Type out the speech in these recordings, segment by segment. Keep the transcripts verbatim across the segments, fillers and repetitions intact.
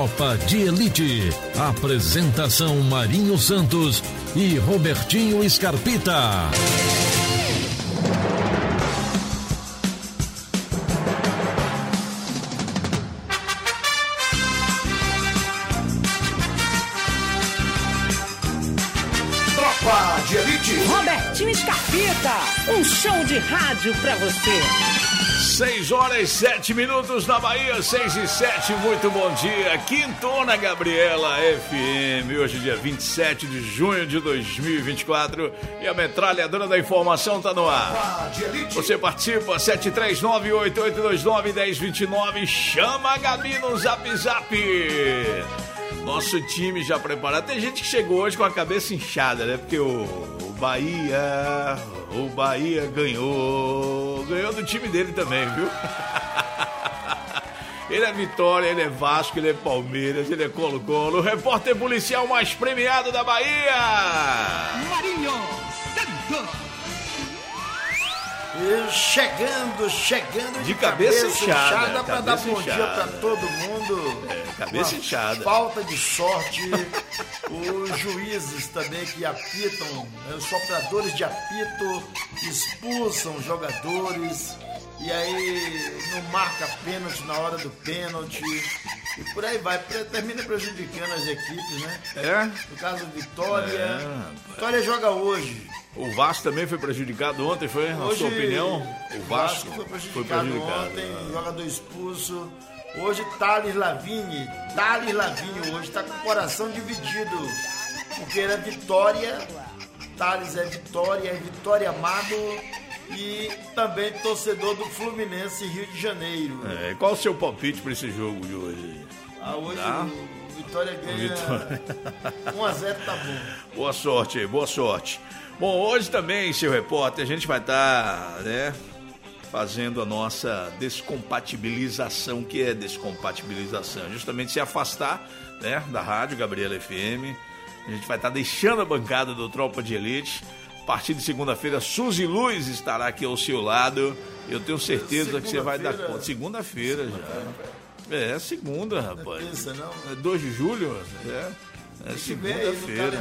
Tropa de Elite. Apresentação Marinho Santos e Robertinho Scarpita. Tropa de Elite. Robertinho Scarpita, um show de rádio pra você. seis horas, sete minutos na Bahia, seis e sete, muito bom dia. Quintona Gabriela F M, hoje dia vinte e sete de junho de dois mil e vinte e quatro e a metralhadora da informação tá no ar. Você participa, sete três nove, oito oito dois nove, um zero dois nove, chama a Gabi no Zap Zap. Nosso time já preparado. Tem gente que chegou hoje com a cabeça inchada, né? Porque o, o Bahia, o Bahia ganhou, ganhou do time dele também, viu? Ele é Vitória, ele é Vasco, ele é Palmeiras, ele é Colo-Colo. O repórter policial mais premiado da Bahia, Marinho Santos. E chegando, chegando de, de cabeça, cabeça inchada, inchada para dar bom dia para todo mundo. É, cabeça inchada. Falta de sorte. Os juízes também que apitam, os sopradores de apito expulsam jogadores e aí não marca pênalti na hora do pênalti e por aí vai, termina prejudicando as equipes, né? É? No caso Vitória, é, Vitória joga hoje. O Vasco também foi prejudicado ontem, foi? Na Hoje, sua opinião? O Vasco, Vasco foi prejudicado, foi prejudicado ontem, ah. jogador expulso. Hoje Thales Lavigne, Thales Lavigne hoje está com o coração dividido, porque ele é Vitória, Thales é Vitória, é Vitória amado e também torcedor do Fluminense Rio de Janeiro. É, qual o seu palpite para esse jogo de hoje? Ah, hoje tá? o Vitória ganha Vitória. um a zero, tá bom. Boa sorte aí, boa sorte. Bom, hoje também, seu repórter, a gente vai estar, tá, né, fazendo a nossa descompatibilização, que é descompatibilização, justamente se afastar, né, da rádio Gabriela F M. A gente vai estar tá deixando a bancada do Tropa de Elite. A partir de segunda-feira, Suzy Luz estará aqui ao seu lado. Eu tenho certeza que você vai dar conta. Segunda-feira já. É, segunda, rapaz. Pensa, não? É dois de julho, é. É segunda-feira.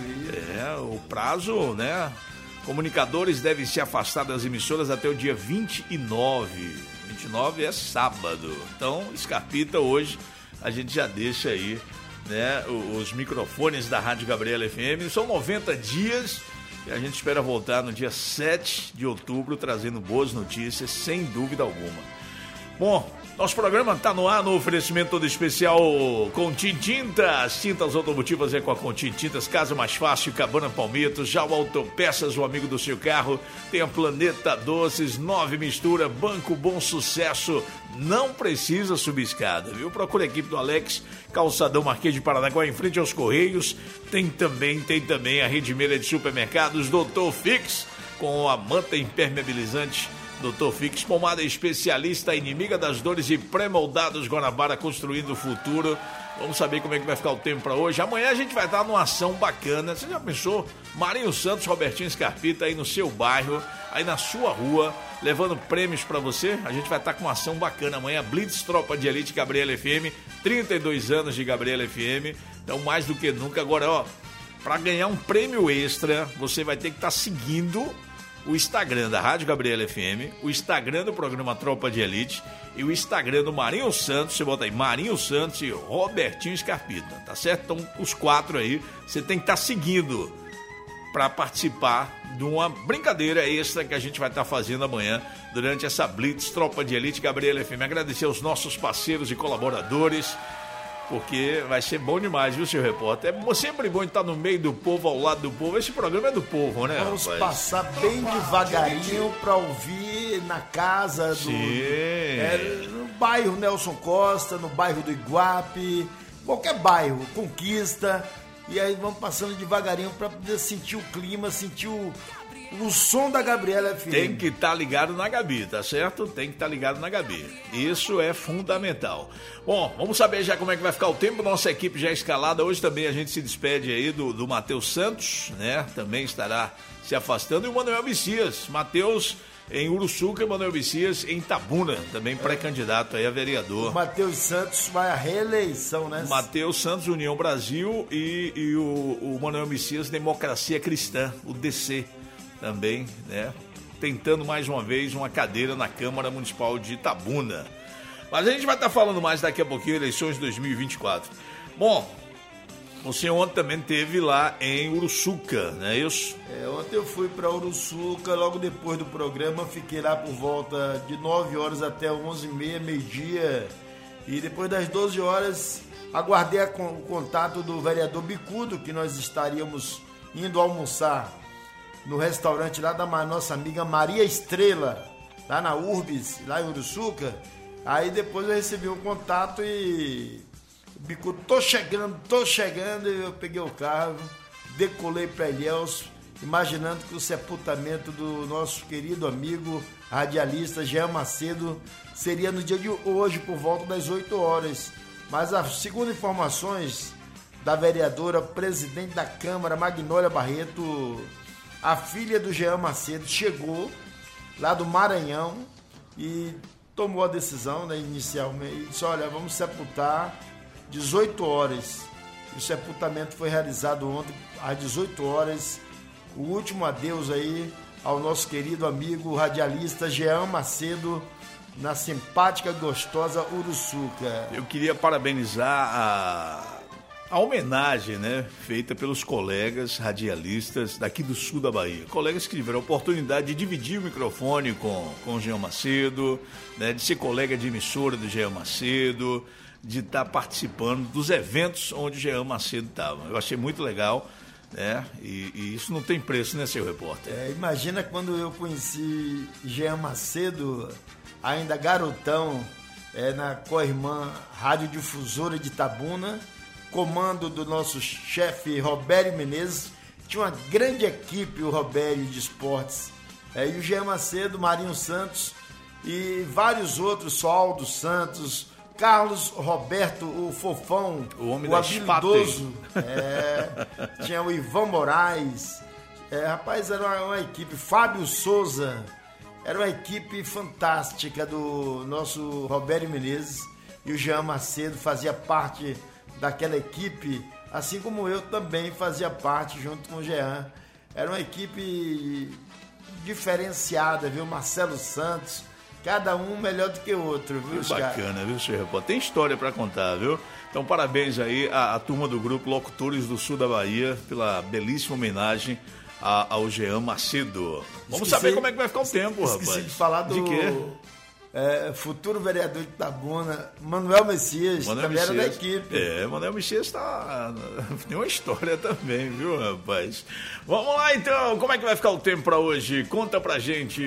É, o prazo, né? Comunicadores devem se afastar das emissoras até o dia vinte e nove. vinte e nove é sábado. Então, Scarpita, hoje a gente já deixa aí, né, os microfones da Rádio Gabriela F M. São noventa dias e a gente espera voltar no dia sete de outubro trazendo boas notícias, sem dúvida alguma. Bom, nosso programa está no ar no oferecimento todo especial Contim Tintas. Tintas automotivas é com a Contim Tintas, Casa Mais Fácil, Cabana Palmitos, já o Autopeças, o amigo do seu carro. Tem a Planeta Doces, Nove Mistura, Banco Bom Sucesso. Não precisa subir escada, viu? Procura a equipe do Alex, Calçadão Marquês de Paranaguá, em frente aos Correios. Tem também, tem também a Rede Meira de Supermercados, Doutor Fix, com a manta impermeabilizante doutor Fix, pomada especialista, inimiga das dores e pré-moldados Guanabara, construindo o futuro. Vamos saber como é que vai ficar o tempo para hoje. Amanhã a gente vai estar numa ação bacana. Você já pensou? Marinho Santos, Robertinho Scarpita aí no seu bairro, aí na sua rua, levando prêmios para você. A gente vai estar com uma ação bacana amanhã. Blitz Tropa de Elite Gabriela F M, trinta e dois anos de Gabriela F M. Então, mais do que nunca. Agora, ó, para ganhar um prêmio extra, você vai ter que estar seguindo o Instagram da Rádio Gabriela F M, o Instagram do programa Tropa de Elite e o Instagram do Marinho Santos. Você bota aí Marinho Santos e Robertinho Scarpita, tá certo? Então, os quatro aí, você tem que estar seguindo para participar de uma brincadeira extra que a gente vai estar fazendo amanhã durante essa Blitz Tropa de Elite Gabriela F M. Agradecer aos nossos parceiros e colaboradores, porque vai ser bom demais, viu, seu repórter? É sempre bom estar no meio do povo, ao lado do povo. Esse programa é do povo, né, Vamos rapaz? passar bem devagarinho para ouvir na casa do... Sim. É, no bairro Nelson Costa, no bairro do Iguape, qualquer bairro, Conquista. E aí vamos passando devagarinho para poder sentir o clima, sentir o... o som da Gabriela F M. Tem que estar tá ligado na Gabi, tá certo? Tem que estar tá ligado na Gabi. Isso é fundamental. Bom, vamos saber já como é que vai ficar o tempo. Nossa equipe já é escalada. Hoje também a gente se despede aí do, do Matheus Santos, né? Também estará se afastando. E o Manuel Messias. Matheus em Uruçuca e Manuel Messias em Itabuna, também pré-candidato aí a vereador. O Matheus Santos vai à reeleição, né? Matheus Santos, União Brasil, e, e o, o Manuel Messias, Democracia Cristã, o D C também, né? Tentando mais uma vez uma cadeira na Câmara Municipal de Itabuna. Mas a gente vai estar falando mais daqui a pouquinho, eleições de dois mil e vinte e quatro. Bom, você ontem também esteve lá em Uruçuca, não é isso? É, ontem eu fui para Uruçuca, logo depois do programa, fiquei lá por volta de nove horas até onze e meia, meio-dia. E depois das doze horas, aguardei a, o contato do vereador Bicudo, que nós estaríamos indo almoçar no restaurante lá da nossa amiga Maria Estrela, lá na Urbis, lá em Uruçuca. Aí depois eu recebi um contato e... Bicudo, tô chegando, tô chegando, e eu peguei o carro, decolei para Ilhéus, imaginando que o sepultamento do nosso querido amigo radialista Jean Macedo seria no dia de hoje, por volta das oito horas. Mas, segundo informações da vereadora, presidente da Câmara, Magnólia Barreto, a filha do Jean Macedo chegou lá do Maranhão e tomou a decisão, né, inicialmente, disse, olha, vamos sepultar dezoito horas. O sepultamento foi realizado ontem às dezoito horas. O último adeus aí ao nosso querido amigo radialista Jean Macedo, na simpática e gostosa Uruçuca. Eu queria parabenizar a, a homenagem, né, feita pelos colegas radialistas daqui do sul da Bahia. Colegas que tiveram a oportunidade de dividir o microfone com, com o Jean Macedo, né, de ser colega de emissora do Jean Macedo, de estar participando dos eventos onde o Jean Macedo estava. Eu achei muito legal, né? E, e isso não tem preço, né, seu repórter? É, imagina quando eu conheci Jean Macedo, ainda garotão, é, na co-irmã Radiodifusora de Itabuna, comando do nosso chefe Robério Menezes. Tinha uma grande equipe, o Robério de Esportes, é, e o Jean Macedo, Marinho Santos e vários outros, Soldo Santos, Carlos Roberto, o Fofão, o homem o da habilidoso, é, tinha o Ivan Moraes, é, rapaz, era uma, uma equipe, Fábio Souza, era uma equipe fantástica do nosso Robério Menezes, e o Jean Macedo fazia parte daquela equipe, assim como eu também fazia parte junto com o Jean. Era uma equipe diferenciada, viu? Marcelo Santos, cada um melhor do que o outro, viu, que bacana, viu, senhor repórter? Tem história para contar, viu? Então, parabéns aí à, à turma do grupo Locutores do Sul da Bahia pela belíssima homenagem a, ao Jean Macedo. Vamos esqueci, saber como é que vai ficar o tempo, esqueci rapaz. Esqueci de falar do... De quê? É, futuro vereador de Itabuna, Manuel Messias, Manuel também Messias, era da equipe. É, Manuel Messias tá, tem uma história também, viu, rapaz? Vamos lá, então, como é que vai ficar o tempo para hoje? Conta pra gente.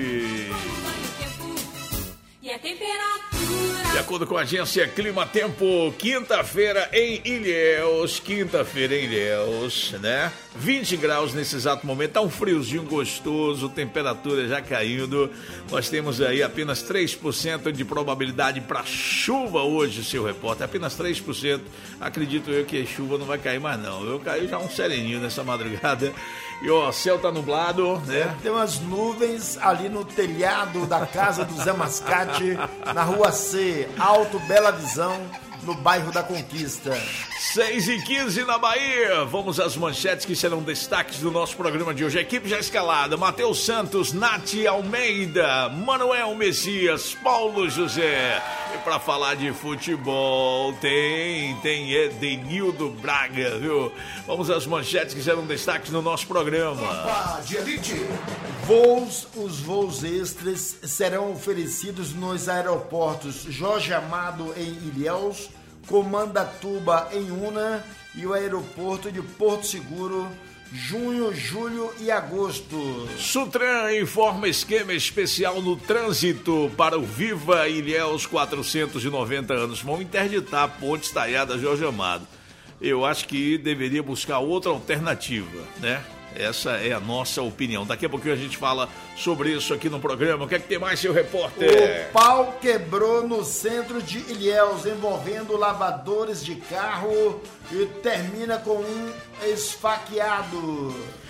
E a temperatura. De acordo com a agência Clima Tempo, quinta-feira em Ilhéus, quinta-feira em Ilhéus, né? vinte graus nesse exato momento, tá um friozinho gostoso, temperatura já caindo. Nós temos aí apenas três por cento de probabilidade para chuva hoje, seu repórter, apenas três por cento. Acredito eu que a chuva não vai cair mais não. Eu caí já um sereninho nessa madrugada. E ó, o céu tá nublado, né? Tem umas nuvens ali no telhado da casa do Zé Mascate, na rua C, Alto Bela Visão, no bairro da Conquista. seis e quinze na Bahia. Vamos às manchetes que serão destaques do nosso programa de hoje. A equipe já escalada: Matheus Santos, Nath Almeida, Manuel Messias, Paulo José. E para falar de futebol, tem, tem Edenildo Braga, viu? Vamos às manchetes que serão destaques no nosso programa. De elite. Voos, os voos extras serão oferecidos nos aeroportos Jorge Amado em Ilhéus, Comandatuba em Una e o aeroporto de Porto Seguro, junho, julho e agosto. Sutran informa esquema especial no trânsito para o Viva Ilhéus, quatrocentos e noventa anos. Vão interditar a ponte estaiada Jorge Amado. Eu acho que deveria buscar outra alternativa, né? Essa é a nossa opinião. Daqui a pouquinho a gente fala sobre isso aqui no programa. O que é que tem mais, seu repórter? O pau quebrou no centro de Ilhéus, envolvendo lavadores de carro, e termina com um esfaqueado.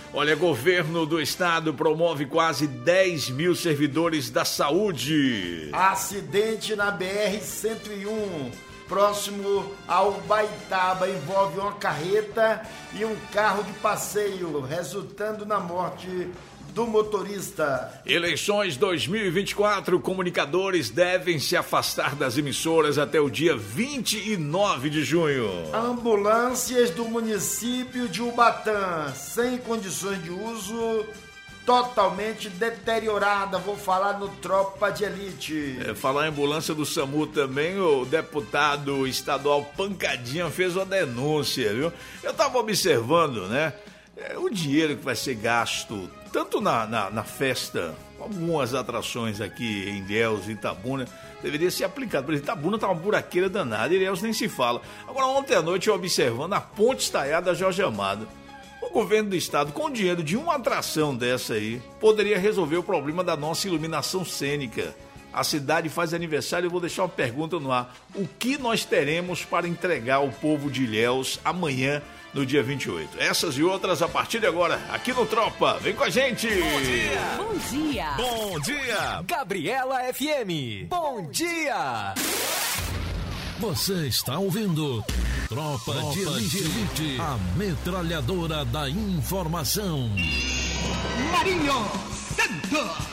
Olha, governo do estado promove quase dez mil servidores da saúde. Acidente na B R cento e um, próximo ao Baitaba, envolve uma carreta e um carro de passeio, resultando na morte do motorista. Eleições dois mil e vinte e quatro, comunicadores devem se afastar das emissoras até o dia vinte e nove de junho. Ambulâncias do município de Ubatã, sem condições de uso, totalmente deteriorada. Vou falar no Tropa de Elite. É, falar em ambulância do SAMU também, o deputado estadual Pancadinha fez uma denúncia, viu? Eu tava observando, né? É, o dinheiro que vai ser gasto tanto na, na, na festa, algumas atrações aqui em Ilhéus e Itabuna, deveria ser aplicado. Por exemplo, Itabuna tá uma buraqueira danada, Ilhéus nem se fala. Agora, ontem à noite eu observando a ponte estaiada Jorge Amado. O governo do estado, com o dinheiro de uma atração dessa aí, poderia resolver o problema da nossa iluminação cênica. A cidade faz aniversário, eu vou deixar uma pergunta no ar. O que nós teremos para entregar ao povo de Ilhéus amanhã, no dia vinte e oito? Essas e outras a partir de agora, aqui no Tropa. Vem com a gente! Bom dia! Bom dia! Bom dia! Gabriela F M. Bom dia! Você está ouvindo Tropa, Tropa de Elite, Elite, a metralhadora da informação. Marinho Santos.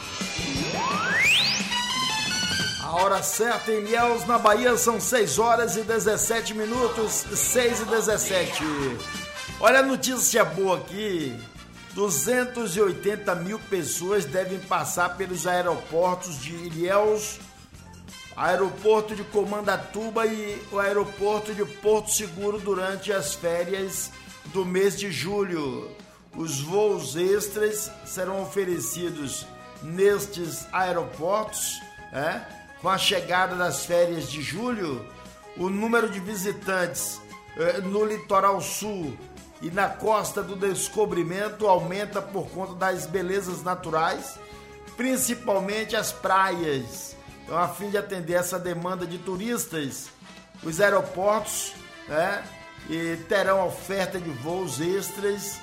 A hora certa em Ilhéus, na Bahia, são seis horas e dezessete minutos, seis e dezessete. Olha a notícia boa aqui. duzentas e oitenta mil pessoas devem passar pelos aeroportos de Ilhéus, aeroporto de Comandatuba e o aeroporto de Porto Seguro durante as férias do mês de julho. Os voos extras serão oferecidos nestes aeroportos, é? Com a chegada das férias de julho, o número de visitantes eh, no litoral sul e na Costa do Descobrimento aumenta por conta das belezas naturais, principalmente as praias. Então, a fim de atender essa demanda de turistas, os aeroportos né, e terão oferta de voos extras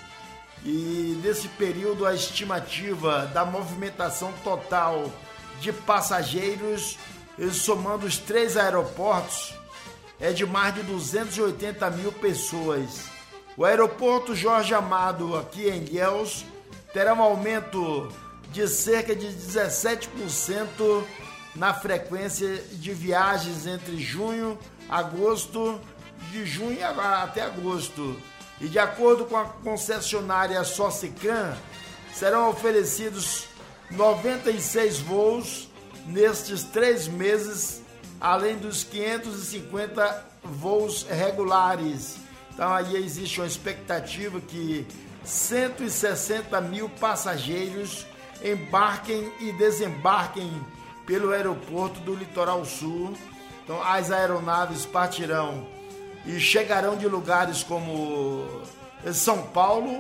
e nesse período a estimativa da movimentação total de passageiros, somando os três aeroportos, é de mais de duzentas e oitenta mil pessoas. O aeroporto Jorge Amado, aqui em Ilhéus, terá um aumento de cerca de dezessete por cento na frequência de viagens entre junho, agosto, de junho até agosto. E de acordo com a concessionária Socicam, serão oferecidos noventa e seis voos nestes três meses, além dos quinhentos e cinquenta voos regulares. Então aí existe uma expectativa que cento e sessenta mil passageiros embarquem e desembarquem pelo aeroporto do Litoral Sul. Então as aeronaves partirão e chegarão de lugares como São Paulo,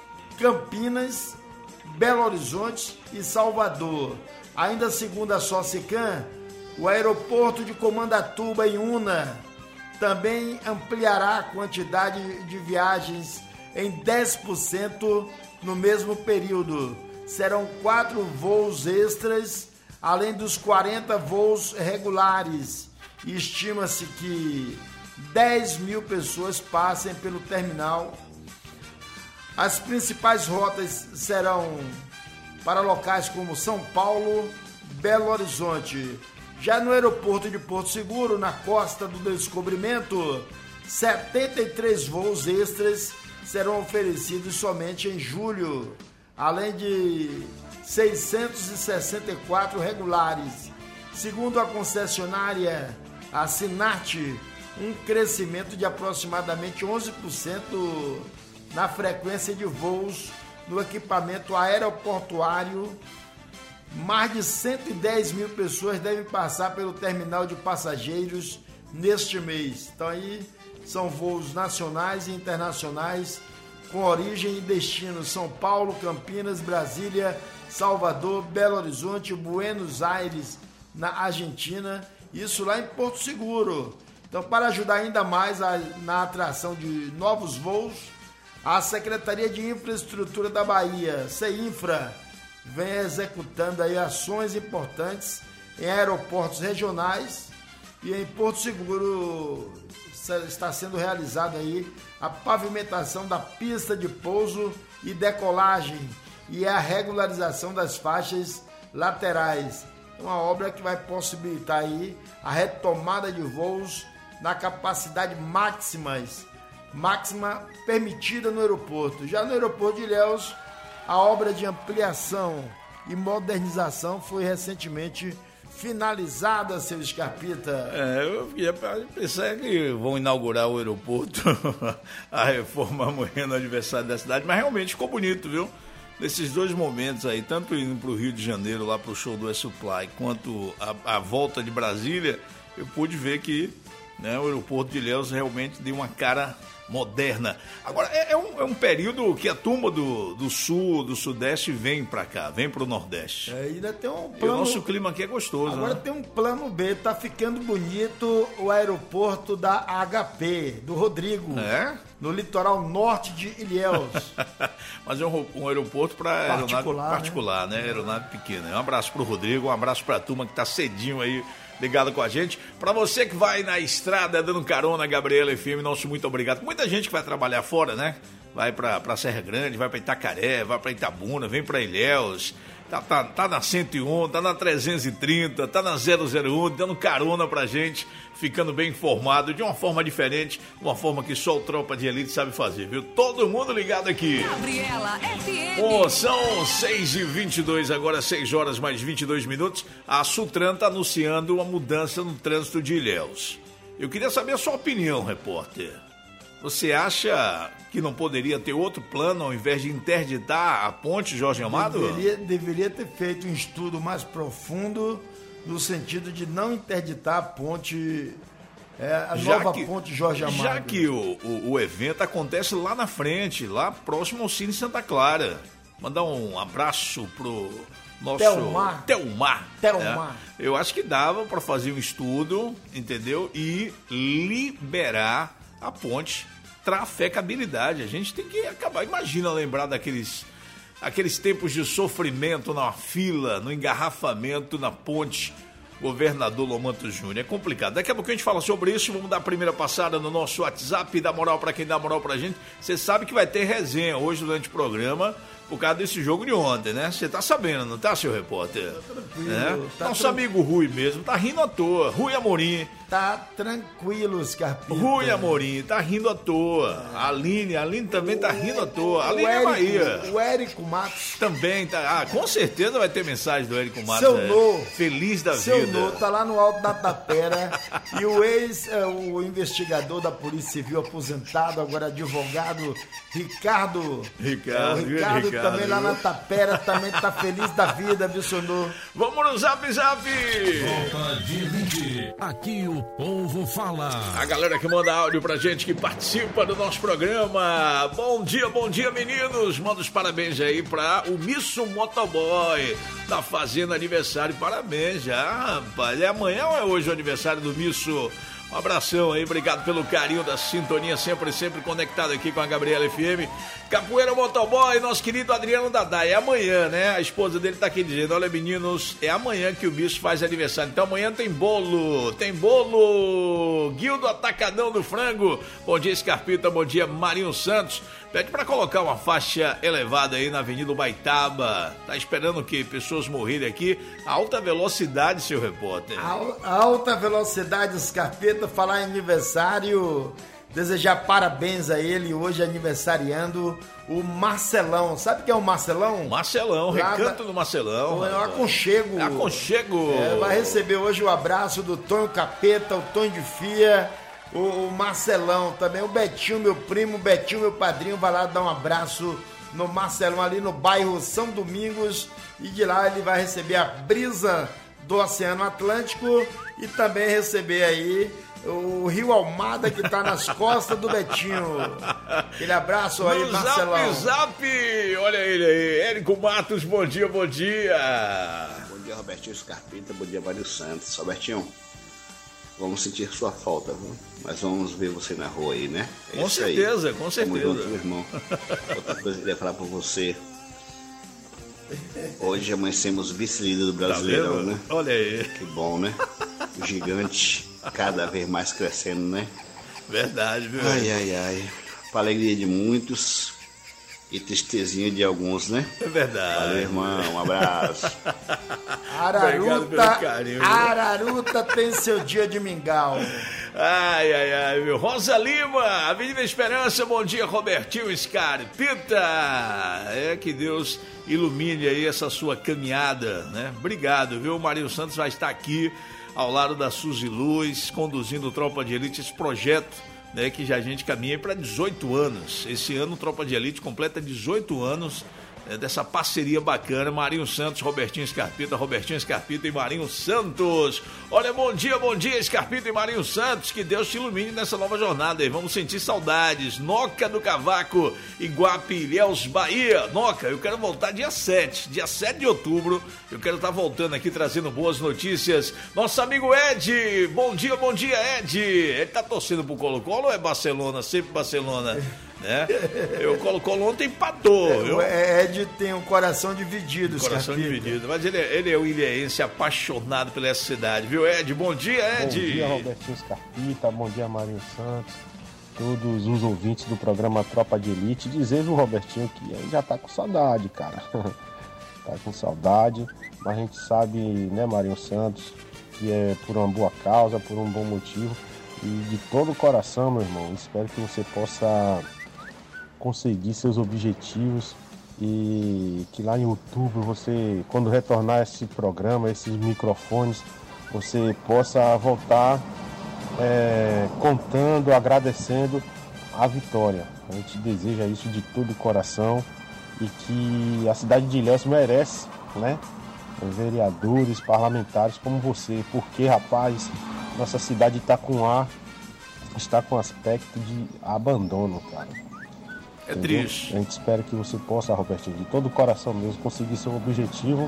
Campinas, Belo Horizonte e Salvador. Ainda segundo a Socicam, o aeroporto de Comandatuba e Una também ampliará a quantidade de viagens em dez por cento no mesmo período. Serão quatro voos extras, além dos quarenta voos regulares. E estima-se que dez mil pessoas passem pelo terminal. As principais rotas serão para locais como São Paulo, Belo Horizonte. Já no aeroporto de Porto Seguro, na Costa do Descobrimento, setenta e três voos extras serão oferecidos somente em julho, além de seiscentos e sessenta e quatro regulares. Segundo a concessionária, a Sinart, um crescimento de aproximadamente onze por cento na frequência de voos no equipamento aeroportuário. Mais de cento e dez mil pessoas devem passar pelo terminal de passageiros neste mês. Então aí são voos nacionais e internacionais com origem e destino São Paulo, Campinas, Brasília, Salvador, Belo Horizonte, Buenos Aires, na Argentina, isso lá em Porto Seguro. Então, para ajudar ainda mais a, na atração de novos voos, A Secretaria de Infraestrutura da Bahia, CEINFRA, vem executando aí ações importantes em aeroportos regionais e em Porto Seguro está sendo realizada aí a pavimentação da pista de pouso e decolagem e a regularização das faixas laterais. Uma obra que vai possibilitar aí a retomada de voos na capacidade máximas, máxima permitida no aeroporto. Já no aeroporto de Ilhéus, a obra de ampliação e modernização foi recentemente finalizada, seu Scarpita. É, eu ia pensar que vão inaugurar o aeroporto, a reforma amanhã no aniversário da cidade, mas realmente ficou bonito, viu? Nesses dois momentos aí, tanto indo para o Rio de Janeiro, lá para o show do E-Supply, quanto a, a volta de Brasília, eu pude ver que, né, o aeroporto de Ilhéus realmente deu uma cara moderna. Agora, é, é, um, é um período que a turma do, do sul, do sudeste vem pra cá, vem pro nordeste. É, ainda tem um plano... E o nosso clima aqui é gostoso, Agora, né? tem um plano B, tá ficando bonito o aeroporto da H P, do Rodrigo. É? No litoral norte de Ilhéus. Mas é um, um aeroporto para aeronave Particular, particular, né? né? Aeronave pequena. Um abraço pro Rodrigo, um abraço pra turma que tá cedinho aí, ligado com a gente. Para você que vai na estrada dando carona, Gabriela F M, nosso muito obrigado. Muita gente que vai trabalhar fora, né? Vai para Serra Grande, vai para Itacaré, vai para Itabuna, vem para Ilhéus. Tá, tá, tá na cento e um, tá na trezentos e trinta, tá na zero zero um, dando carona pra gente, ficando bem informado, de uma forma diferente, uma forma que só o Tropa de Elite sabe fazer, viu? Todo mundo ligado aqui. Gabriela F M. Oh, são seis e vinte e dois, agora seis horas mais vinte e dois minutos. A Sutran tá anunciando uma mudança no trânsito de Ilhéus. Eu queria saber a sua opinião, repórter. Você acha que não poderia ter outro plano ao invés de interditar a ponte Jorge Amado? Deveria, deveria ter feito um estudo mais profundo no sentido de não interditar a ponte, é, a já nova que, ponte Jorge Amado. Já que o, o, o evento acontece lá na frente, lá próximo ao Cine Santa Clara. Mandar um abraço pro nosso Telmar. Telmar. Telmar. É. Eu acho que dava para fazer um estudo, entendeu? E liberar a ponte, trafegabilidade. A gente tem que acabar, imagina lembrar daqueles aqueles tempos de sofrimento na fila, no engarrafamento na ponte Governador Lomanto Júnior. É complicado. Daqui a pouco a gente fala sobre isso. Vamos dar a primeira passada no nosso WhatsApp, dá moral para quem dá moral pra gente. Você sabe que vai ter resenha hoje durante o programa por causa desse jogo de ontem, né? Você tá sabendo, não tá, seu repórter? Tá tranquilo. É? Tá Nosso tran... amigo Rui mesmo, tá rindo à toa. Rui Amorim. Tá tranquilo, Scarpita. Rui Amorim, tá rindo à toa. A Aline, a Aline também tá rindo à toa. A Aline é Érico, Bahia. O Érico Matos. Também tá. Ah, com certeza vai ter mensagem do Érico Matos. Seu é, Nô. Feliz da Seu vida. Nô tá lá no alto da tapera. E o ex, é, o investigador da Polícia Civil aposentado, agora advogado, Ricardo. Ricardo, é, o Ricardo, Ricardo também lá na tapera, também tá feliz da vida, viu, seu Nô? Vamos no Zap Zap. Tropa de Elite. Aqui o povo fala. A galera que manda áudio pra gente, que participa do nosso programa. Bom dia, bom dia, meninos. Manda os parabéns aí pra o Misso Motoboy. Tá fazendo aniversário, parabéns já, rapaz. É amanhã ou é hoje o aniversário do Misso? Um abração aí, obrigado pelo carinho da sintonia, sempre, sempre conectado aqui com a Gabriela F M. Capoeira Motoboy, nosso querido Adriano Dadá, é amanhã, né? A esposa dele tá aqui dizendo, olha meninos, é amanhã que o bicho faz aniversário, então amanhã tem bolo, tem bolo, Guildo Atacadão do Frango, bom dia Scarpita, bom dia Marinho Santos, pede pra colocar uma faixa elevada aí na Avenida Ubaitaba, tá esperando o quê? Pessoas morrerem aqui, alta velocidade, seu repórter. Al, alta velocidade, Scarpeta, falar em aniversário, desejar parabéns a ele, hoje aniversariando o Marcelão. Sabe quem é o Marcelão? Marcelão, Recanto do Marcelão. É o Aconchego. É Aconchego. É, vai receber hoje o abraço do Tonho Capeta, o Tonho de Fia, o, o Marcelão também, o Betinho, meu primo, o Betinho, meu padrinho, vai lá dar um abraço no Marcelão, ali no bairro São Domingos, e de lá ele vai receber a brisa do Oceano Atlântico e também receber aí o Rio Almada, que tá nas costas do Betinho. Aquele abraço aí, no Marcelão. Zap Zap, olha ele aí, Érico Matos, bom dia, bom dia. Bom dia, Robertinho Scarpita, bom dia, Mário Santos. Robertinho, vamos sentir sua falta, viu? Mas vamos ver você na rua aí, né? É com certeza, aí. com certeza. Tamo junto, meu irmão. Outra coisa que eu queria falar pra você. Hoje amanhecemos vice-líder do Brasileirão, tá, né? Olha aí. Que bom, né? O gigante cada vez mais crescendo, né? Verdade, viu? Ai, ai, ai. Pra alegria de muitos e tristezinha de alguns, né? É verdade. Valeu, irmão. Um abraço. Araruta, Araruta tem seu dia de mingau. Ai, ai, ai, meu. Rosa Lima, Avenida Esperança, bom dia, Robertinho Scarpita. É, que Deus ilumine aí essa sua caminhada, né? Obrigado, viu? O Marinho Santos vai estar aqui ao lado da Suzy Luz, conduzindo o Tropa de Elite, esse projeto, né, que já a gente caminha para dezoito anos. Esse ano o Tropa de Elite completa dezoito anos, né, dessa parceria bacana, Marinho Santos, Robertinho Scarpita, Robertinho Scarpita e Marinho Santos. Olha, bom dia, bom dia, Scarpita e Marinho Santos, que Deus te ilumine nessa nova jornada aí, vamos sentir saudades. Noca do Cavaco, Iguape, Ilhéus, Bahia. Noca, eu quero voltar dia sete, dia sete de outubro, eu quero estar voltando aqui trazendo boas notícias. Nosso amigo Ed, bom dia, bom dia, Ed. Ele tá torcendo pro Colo-Colo ou é Barcelona, sempre Barcelona? Né? O Colo-Colo ontem empatou. É, o Ed tem um coração dividido, coração Scarpita. dividido, mas ele, ele é o ilhéense apaixonado pela essa cidade, viu, Ed? Bom dia, Ed. Bom dia, Robertinho Scarpita, bom dia, Marinho Santos, todos os ouvintes do programa Tropa de Elite. Dizer, viu, Robertinho, que ele já tá com saudade, cara. Tá com saudade, mas a gente sabe, né, Marinho Santos, que é por uma boa causa, por um bom motivo. E de todo o coração, meu irmão, espero que você possa conseguir seus objetivos e que lá em outubro você, quando retornar esse programa, esses microfones, você possa voltar é, contando, agradecendo a vitória. A gente deseja isso de todo o coração e que a cidade de Ilhéus merece, né? Vereadores, parlamentares como você, porque, rapaz, nossa cidade está com ar, está com aspecto de abandono, cara. É triste. A gente espera que você possa, Robertinho, de todo o coração mesmo, conseguir seu objetivo.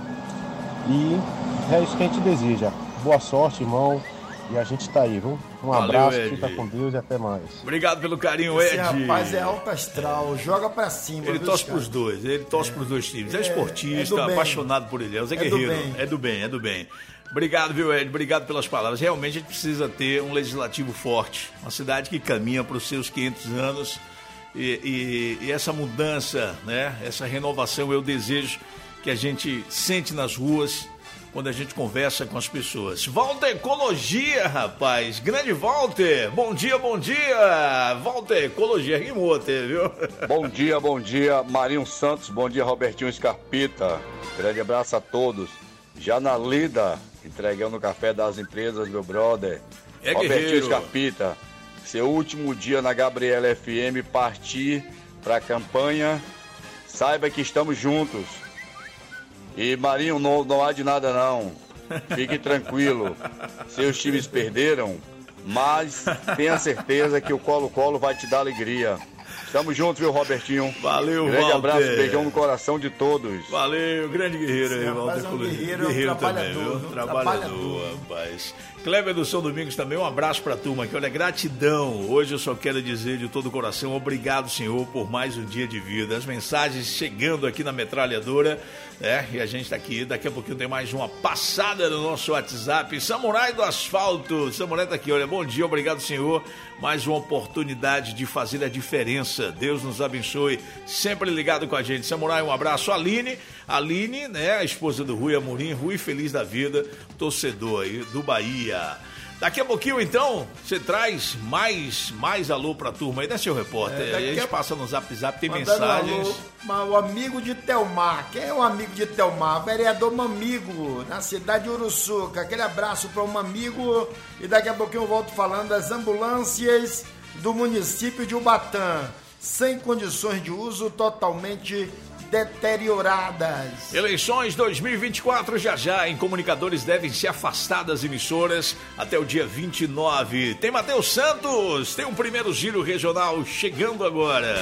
E é isso que a gente deseja. Boa sorte, irmão. E a gente tá aí, viu? Um Valeu, abraço, Ed. fica com Deus e até mais. Obrigado pelo carinho, Esse Ed. rapaz é alto astral, joga pra cima. Ele viu, torce cara? pros dois, ele torce é. pros dois times. É, é esportista, é apaixonado por Ilhéus, é, é guerreiro. Do é do bem, é do bem. Obrigado, viu, Ed? Obrigado pelas palavras. Realmente a gente precisa ter um legislativo forte. Uma cidade que caminha para os seus quinhentos anos. E, e, e essa mudança, né? Essa renovação, eu desejo que a gente sente nas ruas quando a gente conversa com as pessoas. Volta Ecologia, rapaz. Grande Walter. Bom dia, bom dia. Volta Ecologia. Rimou até, viu? Bom dia, bom dia. Marinho Santos. Bom dia, Robertinho Scarpita. Grande abraço a todos. Já na lida, entregando o café das empresas, meu brother. É Robertinho guerreiro. Scarpita. Seu último dia na Gabriela F M, partir para a campanha. Saiba que estamos juntos. E Marinho, não, não há de nada não. Fique tranquilo. Seus times perderam, mas tenha certeza que o Colo-Colo vai te dar alegria. Tamo junto, viu, Robertinho? Valeu, grande Walter. Abraço, beijão no coração de todos. Valeu, grande guerreiro aí, Walter. É um guerreiro, guerreiro um também, viu? Um Trabalhador, trabalhador, rapaz. Kleber do São Domingos também, um abraço pra turma aqui. Olha, gratidão. Hoje eu só quero dizer de todo o coração, obrigado, Senhor, por mais um dia de vida. As mensagens chegando aqui na metralhadora, né? E a gente tá aqui, daqui a pouquinho tem mais uma passada no nosso WhatsApp. Samurai do Asfalto. Samurai tá aqui, olha, bom dia, obrigado, Senhor. Mais uma oportunidade de fazer a diferença. Deus nos abençoe. Sempre ligado com a gente. Samurai, um abraço. Aline, Aline, né? A esposa do Rui Amorim, Rui feliz da vida, torcedor aí do Bahia. Daqui a pouquinho, então, você traz mais, mais alô pra turma aí, né, seu repórter? É, a gente a... passa no Zap Zap, tem mensagens. Alô, o amigo de Telmar. Quem é o amigo de Telmar? Vereador Mamigo, na cidade de Uruçuca. Aquele abraço para o Mamigo. E daqui a pouquinho eu volto falando das ambulâncias do município de Ubatã. Sem condições de uso, totalmente deterioradas. Eleições dois mil e vinte e quatro já já, em comunicadores devem se afastar das emissoras até o dia vinte e nove. Tem Matheus Santos, tem um primeiro giro regional chegando agora.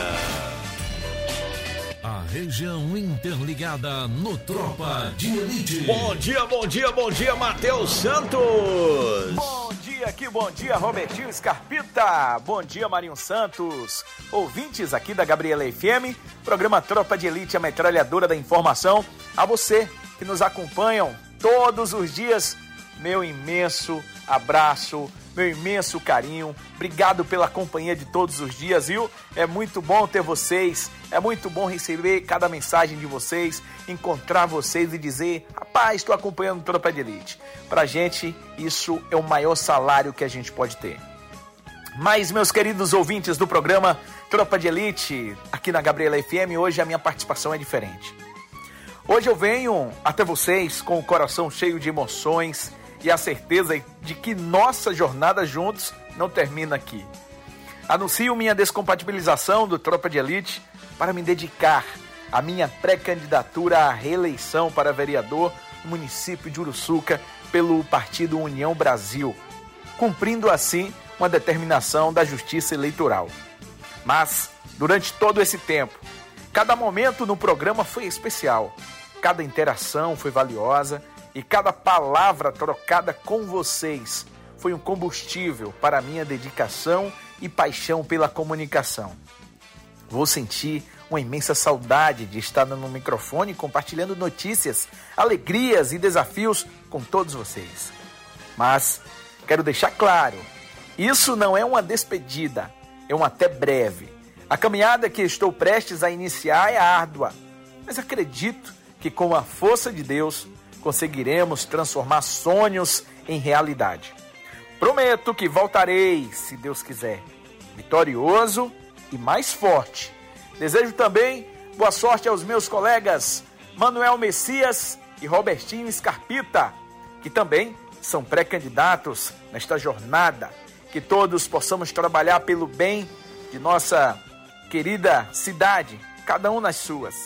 A região interligada no Tropa de Elite. Bom dia, bom dia, bom dia, Matheus Santos. Bom dia, que bom dia, Robertinho Scarpita, bom dia, Marinho Santos, ouvintes aqui da Gabriela F M, programa Tropa de Elite, a metralhadora da informação. A você que nos acompanham todos os dias, meu imenso abraço, meu imenso carinho, obrigado pela companhia de todos os dias, viu? É muito bom ter vocês, é muito bom receber cada mensagem de vocês, encontrar vocês e dizer, rapaz, estou acompanhando Tropa de Elite. Pra gente, isso é o maior salário que a gente pode ter. Mas, meus queridos ouvintes do programa Tropa de Elite, aqui na Gabriela F M, hoje a minha participação é diferente. Hoje eu venho até vocês com o coração cheio de emoções e a certeza de que nossa jornada juntos não termina aqui. Anuncio minha descompatibilização do Tropa de Elite para me dedicar à minha pré-candidatura à reeleição para vereador no município de Uruçuca pelo Partido União Brasil, cumprindo assim uma determinação da Justiça Eleitoral. Mas, durante todo esse tempo, cada momento no programa foi especial, cada interação foi valiosa e cada palavra trocada com vocês foi um combustível para a minha dedicação e paixão pela comunicação. Vou sentir uma imensa saudade de estar no microfone compartilhando notícias, alegrias e desafios com todos vocês. Mas quero deixar claro, isso não é uma despedida, é um até breve. A caminhada que estou prestes a iniciar é árdua, mas acredito que com a força de Deus conseguiremos transformar sonhos em realidade. Prometo que voltarei, se Deus quiser, vitorioso e mais forte. Desejo também boa sorte aos meus colegas Manuel Messias e Robertinho Scarpita, que também são pré-candidatos nesta jornada. Que todos possamos trabalhar pelo bem de nossa querida cidade, cada um nas suas.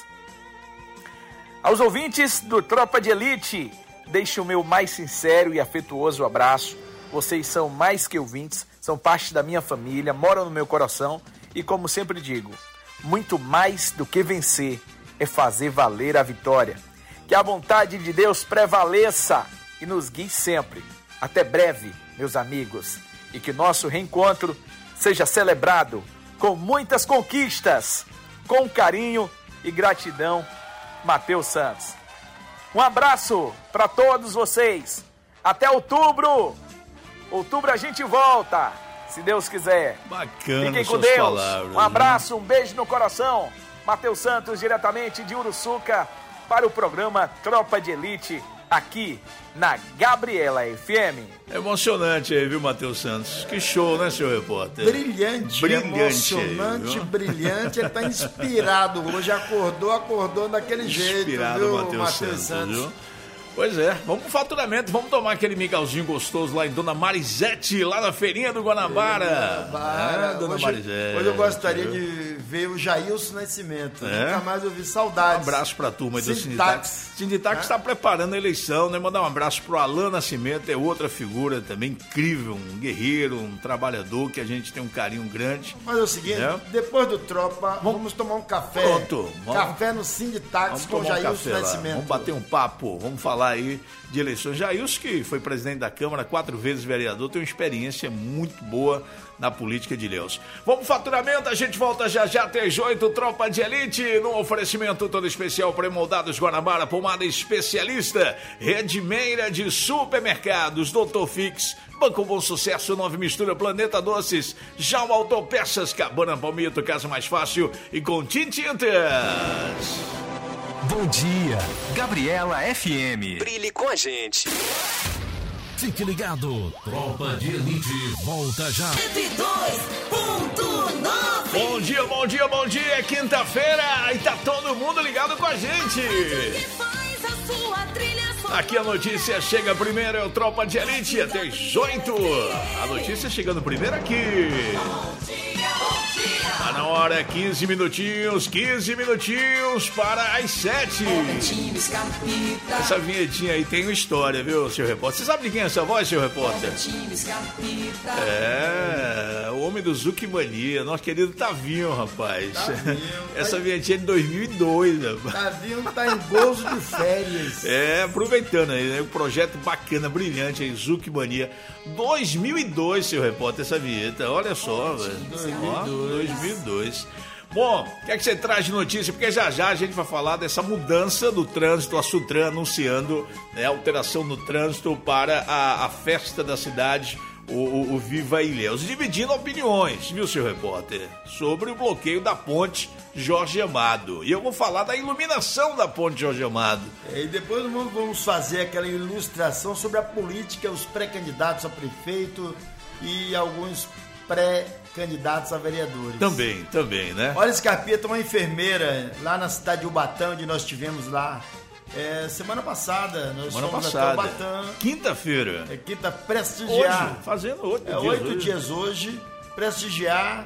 Aos ouvintes do Tropa de Elite, deixo o meu mais sincero e afetuoso abraço. Vocês são mais que ouvintes, são parte da minha família, moram no meu coração e, como sempre digo, muito mais do que vencer é fazer valer a vitória. Que a vontade de Deus prevaleça e nos guie sempre. Até breve, meus amigos, e que nosso reencontro seja celebrado com muitas conquistas, com carinho e gratidão. Matheus Santos. Um abraço para todos vocês. Até outubro. Outubro a gente volta, se Deus quiser. Bacana. Fiquem com Deus. Palavras, um abraço, né? Um beijo no coração. Matheus Santos, diretamente de Uruçuca, para o programa Tropa de Elite, aqui na Gabriela F M. Emocionante aí, viu, Matheus Santos? Que show, né, senhor repórter? Brilhante, brilhante emocionante, aí, brilhante. Ele tá inspirado hoje, acordou, acordou daquele inspirado, jeito, viu, Matheus Santos? Santos viu? Pois é, vamos pro faturamento, vamos tomar aquele mingauzinho gostoso lá em Dona Marisete, lá na feirinha do Guanabara. Guanabara. É, Dona hoje, Marisete. Hoje eu gostaria viu? de ver o Jailson Nascimento. É? Nunca mais ouvi saudades. Um abraço pra turma do Sinditax. Sinditax. Sinditax está é? preparando a eleição, né? Mandar um abraço pro Alan Nascimento, é outra figura também incrível, um guerreiro, um trabalhador que a gente tem um carinho grande. Mas é o seguinte, é? depois do Tropa, vamos, vamos tomar um café. Pronto. Vamos, café no Sinditax com o Jailson um Nascimento. Vamos bater um papo, vamos falar aí de eleições. Jailson, que foi presidente da Câmara, quatro vezes vereador, tem uma experiência muito boa na política de Ilhéus. Vamos pro faturamento, a gente volta já já, três oito, Tropa de Elite, no oferecimento todo especial Pré-Moldados Guanabara, pomada especialista, Redmeira de Supermercados, doutor Fix, Banco Bom Sucesso, Nove Mistura, Planeta Doces, Jalma Autopeças, Cabana Palmito, Casa Mais Fácil e Contim Tintas. Bom dia, Gabriela F M. Brilhe com a gente. Fique ligado, Tropa de Elite volta já. cento e dois ponto nove. Bom dia, bom dia, bom dia. É quinta-feira e tá todo mundo ligado com a gente. Aqui a notícia chega primeiro, é o Tropa de Elite, até às oito. A notícia chegando primeiro aqui. Bom dia, bom dia. Tá na hora, quinze minutinhos, quinze minutinhos para as sete. Essa vinhetinha aí tem uma história, viu, seu repórter? Você sabe de quem é essa voz, seu repórter? É, o homem do Zucmania, nosso querido Tavinho, rapaz. Tavinho, essa vinhetinha é de dois mil e dois, rapaz. Tavinho tá em gozo de férias. É, aproveitando aí, né? Um projeto bacana, brilhante aí, Zucmania. dois mil e dois, seu repórter, essa vinheta. Olha só, velho. dois mil e dois. Bom, o que é que você traz de notícia? Porque já já a gente vai falar dessa mudança do trânsito, a Sutran anunciando, né, alteração no trânsito para a, a festa da cidade, o, o, o Viva Ilhéus. Dividindo opiniões, viu, seu repórter? Sobre o bloqueio da ponte Jorge Amado. E eu vou falar da iluminação da ponte Jorge Amado. E depois vamos fazer aquela ilustração sobre a política, os pré-candidatos a prefeito e alguns pré-candidatos a vereadores. Também, também, né? Olha, Scarpeta, uma enfermeira lá na cidade de Ubatã, onde nós tivemos lá é, semana passada. Nós semana fomos passada. até Ubatã. Quinta-feira. É, quinta, prestigiar. Hoje, fazendo oito é, dias oito hoje. dias hoje. Prestigiar,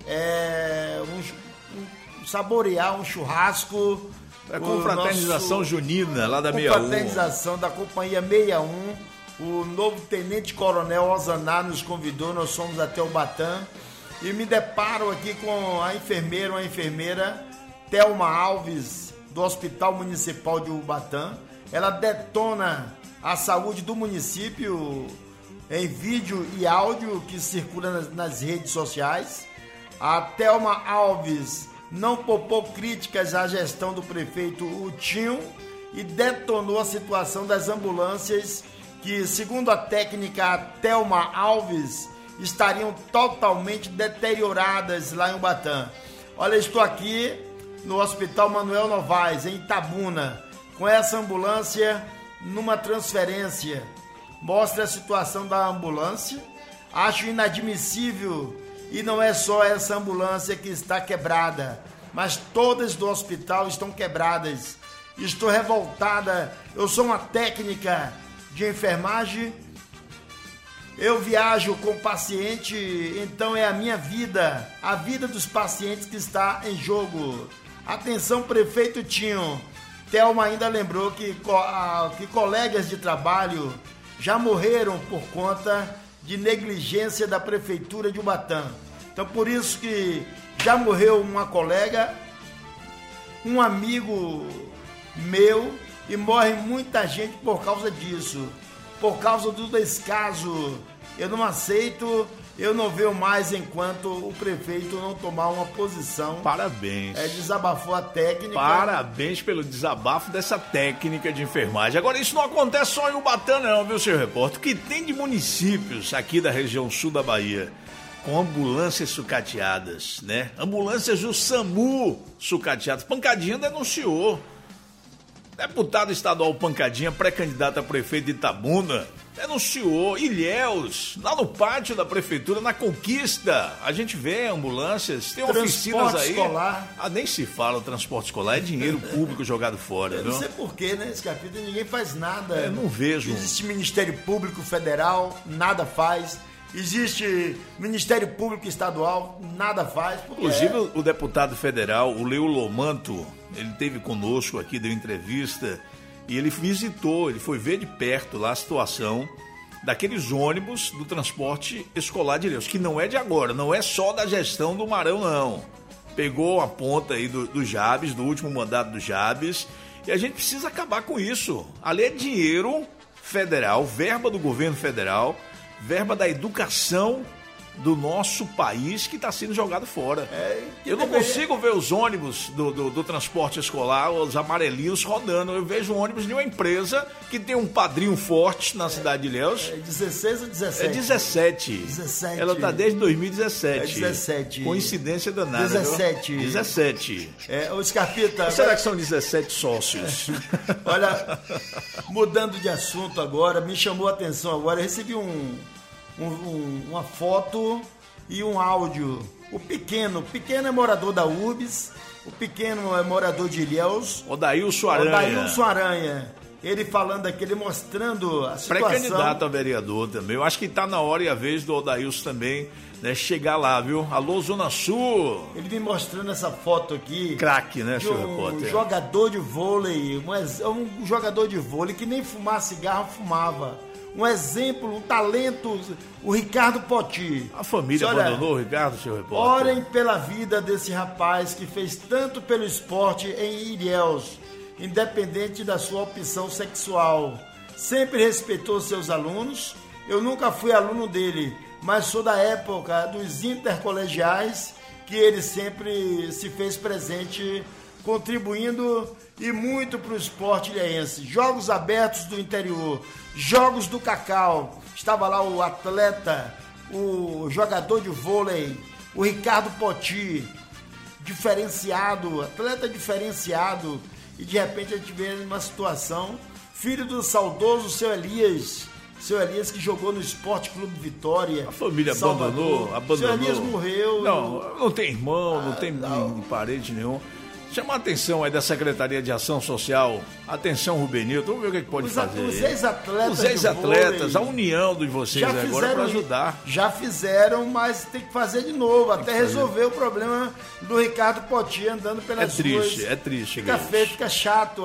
é, um, um, saborear um churrasco. É com fraternização nosso, junina lá da sessenta e um. Fraternização da companhia sessenta e um. O novo Tenente Coronel Ozaná nos convidou, nós fomos até Ubatã e me deparo aqui com a enfermeira, uma enfermeira, Thelma Alves, do Hospital Municipal de Ubatã. Ela detona a saúde do município em vídeo e áudio que circula nas, nas redes sociais. A Thelma Alves não poupou críticas à gestão do prefeito Utinho e detonou a situação das ambulâncias que, segundo a técnica Thelma Alves, estariam totalmente deterioradas lá em Ubatã. Olha, estou aqui no Hospital Manuel Novaes, em Itabuna, com essa ambulância numa transferência. Mostra a situação da ambulância. Acho inadmissível, e não é só essa ambulância que está quebrada, mas todas do hospital estão quebradas. Estou revoltada, eu sou uma técnica de enfermagem, eu viajo com paciente, então é a minha vida, a vida dos pacientes que está em jogo. Atenção, prefeito Tinho. Thelma ainda lembrou que, que colegas de trabalho já morreram por conta de negligência da prefeitura de Ubatã. Então, por isso que já morreu uma colega, um amigo meu, e morre muita gente por causa disso, por causa do descaso. Eu não aceito, eu não vejo mais enquanto o prefeito não tomar uma posição. Parabéns. É, desabafou a técnica. Parabéns pelo desabafo dessa técnica de enfermagem. Agora, isso não acontece só em Ubatã não, viu, seu repórter? O que tem de municípios aqui da região sul da Bahia com ambulâncias sucateadas, né? Ambulâncias do SAMU sucateadas. Pancadinha denunciou. Deputado estadual Pancadinha, pré-candidato a prefeito de Itabuna, denunciou. Ilhéus, lá no pátio da prefeitura, na Conquista, a gente vê ambulâncias, tem transporte oficinas aí. Escolar. Ah, nem se fala transporte escolar, é dinheiro público jogado fora. Eu não não sei porquê, né, esse capítulo, ninguém faz nada. Eu não vejo. Existe Ministério Público Federal, nada faz. Existe Ministério Público Estadual, nada faz. Inclusive, é... o deputado federal, o Leo Lomanto, ele esteve conosco aqui, deu entrevista, e ele visitou, ele foi ver de perto lá a situação daqueles ônibus do transporte escolar de Ilhéus, que não é de agora, não é só da gestão do Marão, não. Pegou a ponta aí do, do Jabes, do último mandato do Jabes, e a gente precisa acabar com isso. Ali é dinheiro federal, verba do governo federal, verba da educação do nosso país que está sendo jogado fora. É, eu não deveria... consigo ver os ônibus do, do, do transporte escolar, os amarelinhos rodando. Eu vejo ônibus de uma empresa que tem um padrinho forte na é, cidade de Ilhéus. É dezesseis ou dezessete? É dezessete. dezessete. Ela está desde dois mil e dezessete. É dezessete. Coincidência danada. dezessete. Viu? dezessete. É, o Scarpita... Será agora... que são dezessete sócios? É. Olha, mudando de assunto agora, me chamou a atenção agora, eu recebi um... Um, um, uma foto e um áudio. O pequeno, o pequeno é morador da U B S, o pequeno é morador de Ilhéus. Odailson Aranha. Odailson Aranha. ele falando aqui, ele mostrando a situação. Pré-candidato a vereador também. Eu acho que está na hora e a vez do Odailson também, né, chegar lá, viu? Alô, Zona Sul. Ele vem mostrando essa foto aqui. Craque, né, de senhor um repórter? jogador de vôlei, um, um jogador de vôlei que nem fumar cigarro fumava. Um exemplo, um talento, o Ricardo Poti. A família olha, abandonou o Ricardo, senhor repórter? Orem pela vida desse rapaz que fez tanto pelo esporte em Ilhéus, independente da sua opção sexual. Sempre respeitou seus alunos. Eu nunca fui aluno dele, mas sou da época dos intercolegiais, que ele sempre se fez presente, contribuindo e muito para o esporte ilhéense. Jogos abertos do interior, jogos do Cacau, estava lá o atleta, o jogador de vôlei, o Ricardo Poti, diferenciado, atleta diferenciado, e de repente a gente vê uma situação, filho do saudoso seu Elias, seu Elias que jogou no Esporte Clube Vitória. A família Salvador. abandonou, abandonou. Seu Elias morreu. Não, não tem irmão, não ah, tem não. parente nenhum. Chama a atenção aí da Secretaria de Ação Social. Atenção, Rubenilton. Vamos ver o que, é que pode os, fazer. Os ex-atletas. Os ex-atletas, a união de vocês já agora fizeram, para ajudar. Já fizeram, mas tem que fazer de novo, tem até resolver o problema do Ricardo Poti andando pelas ruas. É triste, ruas. é triste. Fica gente. feio, fica chato.